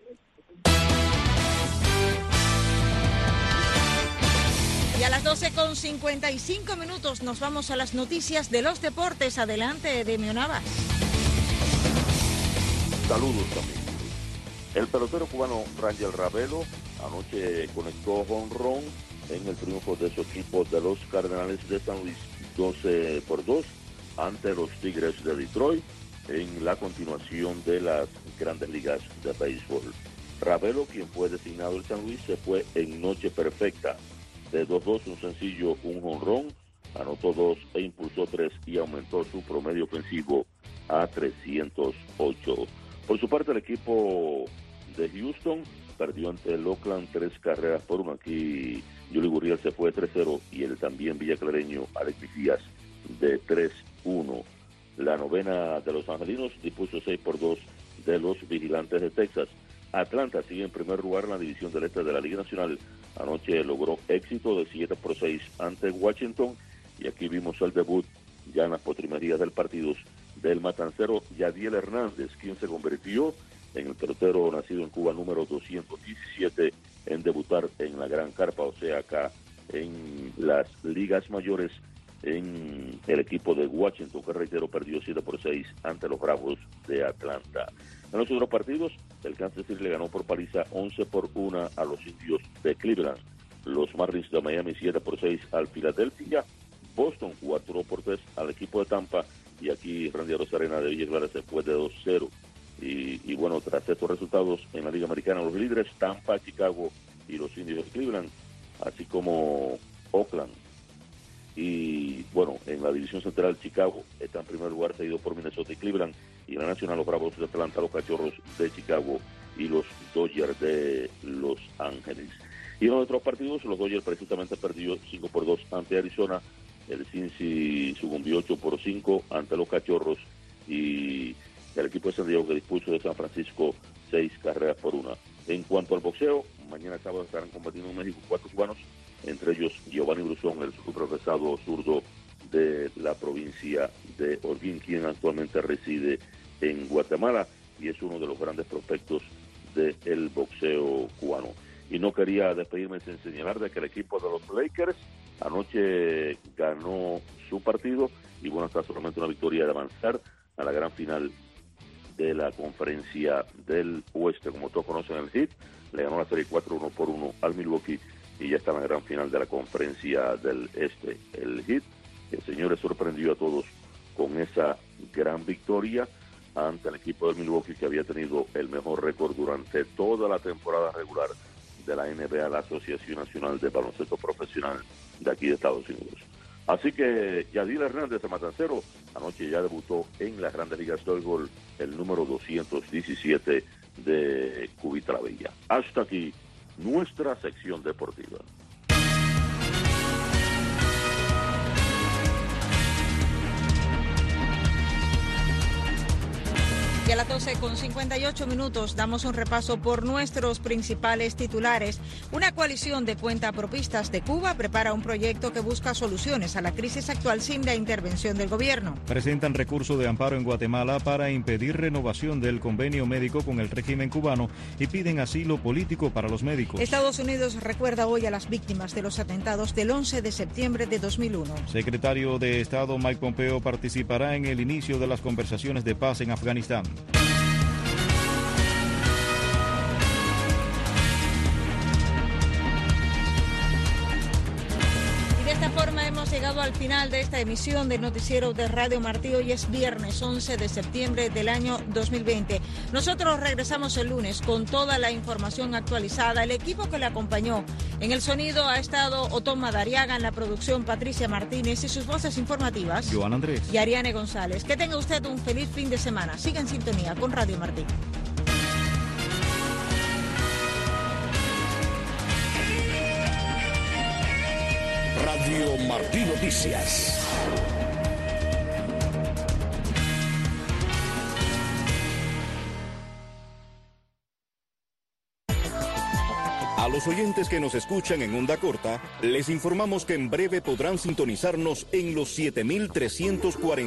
Y a las 12:55 nos vamos a las noticias de los deportes. Adelante, Demio Navas.
Saludos, amigos. El pelotero cubano Rangel Ravelo anoche conectó jonrón en el triunfo de su equipo de los Cardenales de San Luis 12-2 ante los Tigres de Detroit en la continuación de las Grandes Ligas de Béisbol. Ravelo, quien fue designado el San Luis, se fue en noche perfecta de 2-2, un sencillo, un jonrón, anotó 2 e impulsó 3 y aumentó su promedio ofensivo a 308. Por su parte, el equipo de Houston perdió ante el Oakland 3-1. Aquí Yuli Gurriel se fue 3-0 y el también villaclareño Alex Mejías de 3-1. La novena de los angelinos dispuso 6-2 de los Vigilantes de Texas. Atlanta sigue en primer lugar en la división del este de la Liga Nacional. Anoche logró éxito de 7-6 ante Washington, y aquí vimos el debut ya en las postrimerías del partido del matancero Yadiel Hernández, quien se convirtió en el pelotero nacido en Cuba número 217 en debutar en la Gran Carpa, o sea, acá en las ligas mayores, en el equipo de Washington, que reitero, perdió 7-6 ante los Bravos de Atlanta. En los otros partidos, el Kansas City le ganó por paliza 11-1 a los Indios de Cleveland. Los Marlins de Miami 7-6 al Philadelphia. Boston 4-3 al equipo de Tampa, y aquí Randy Arozarena de Villa Clara se fue de 2-0. Y bueno, tras estos resultados en la Liga Americana, los líderes Tampa, Chicago y los Indios de Cleveland, así como Oakland. Y bueno, en la división central, Chicago está en primer lugar, seguido por Minnesota y Cleveland. Y en la nacional, los Bravos de Atlanta, los Cachorros de Chicago y los Dodgers de Los Ángeles. Y en los otros partidos, los Dodgers precisamente perdió 5-2 ante Arizona. El Cincy sucumbió 8-5 ante los Cachorros, y el equipo de San Diego, que dispuso de San Francisco 6-1. En cuanto al boxeo, mañana sábado estarán combatiendo en México 4 cubanos, entre ellos Giovanni Brusón, el superprofesado zurdo de la provincia de Holguín, quien actualmente reside en Guatemala y es uno de los grandes prospectos del boxeo cubano. Y no quería despedirme sin señalar de que el equipo de los Lakers anoche ganó su partido, y bueno, está solamente una victoria de avanzar a la gran final de la Conferencia del Oeste. Como todos conocen, el Heat le ganó la serie 4-1 al Milwaukee, y ya está en la gran final de la Conferencia del Este. El Heat, que, señores, sorprendió a todos con esa gran victoria ante el equipo del Milwaukee, que había tenido el mejor récord durante toda la temporada regular de la NBA, la Asociación Nacional de Baloncesto Profesional de aquí de Estados Unidos. Así que Yadiel Hernández, de Matancero, anoche ya debutó en las Grandes Ligas de Béisbol, el número 217 de Cubita la Bella. Hasta aquí nuestra sección deportiva.
Y a las 12:58 damos un repaso por nuestros principales titulares. Una coalición de cuentapropistas de Cuba prepara un proyecto que busca soluciones a la crisis actual sin la intervención del gobierno.
Presentan recurso de amparo en Guatemala para impedir renovación del convenio médico con el régimen cubano y piden asilo político para los médicos.
Estados Unidos recuerda hoy a las víctimas de los atentados del 11 de septiembre de 2001.
Secretario de Estado Mike Pompeo participará en el inicio de las conversaciones de paz en Afganistán.
De esta forma hemos llegado al final de esta emisión del noticiero de Radio Martí. Hoy es viernes 11 de septiembre del año 2020. Nosotros regresamos el lunes con toda la información actualizada. El equipo que le acompañó en el sonido ha estado Otón Madariaga, en la producción Patricia Martínez y sus voces informativas
Joan Andrés
y Ariane González. Que tenga usted un feliz fin de semana. Siga en sintonía con Radio Martí.
Radio Martí Noticias. A los oyentes que nos escuchan en onda corta, les informamos que en breve podrán sintonizarnos en los 7340.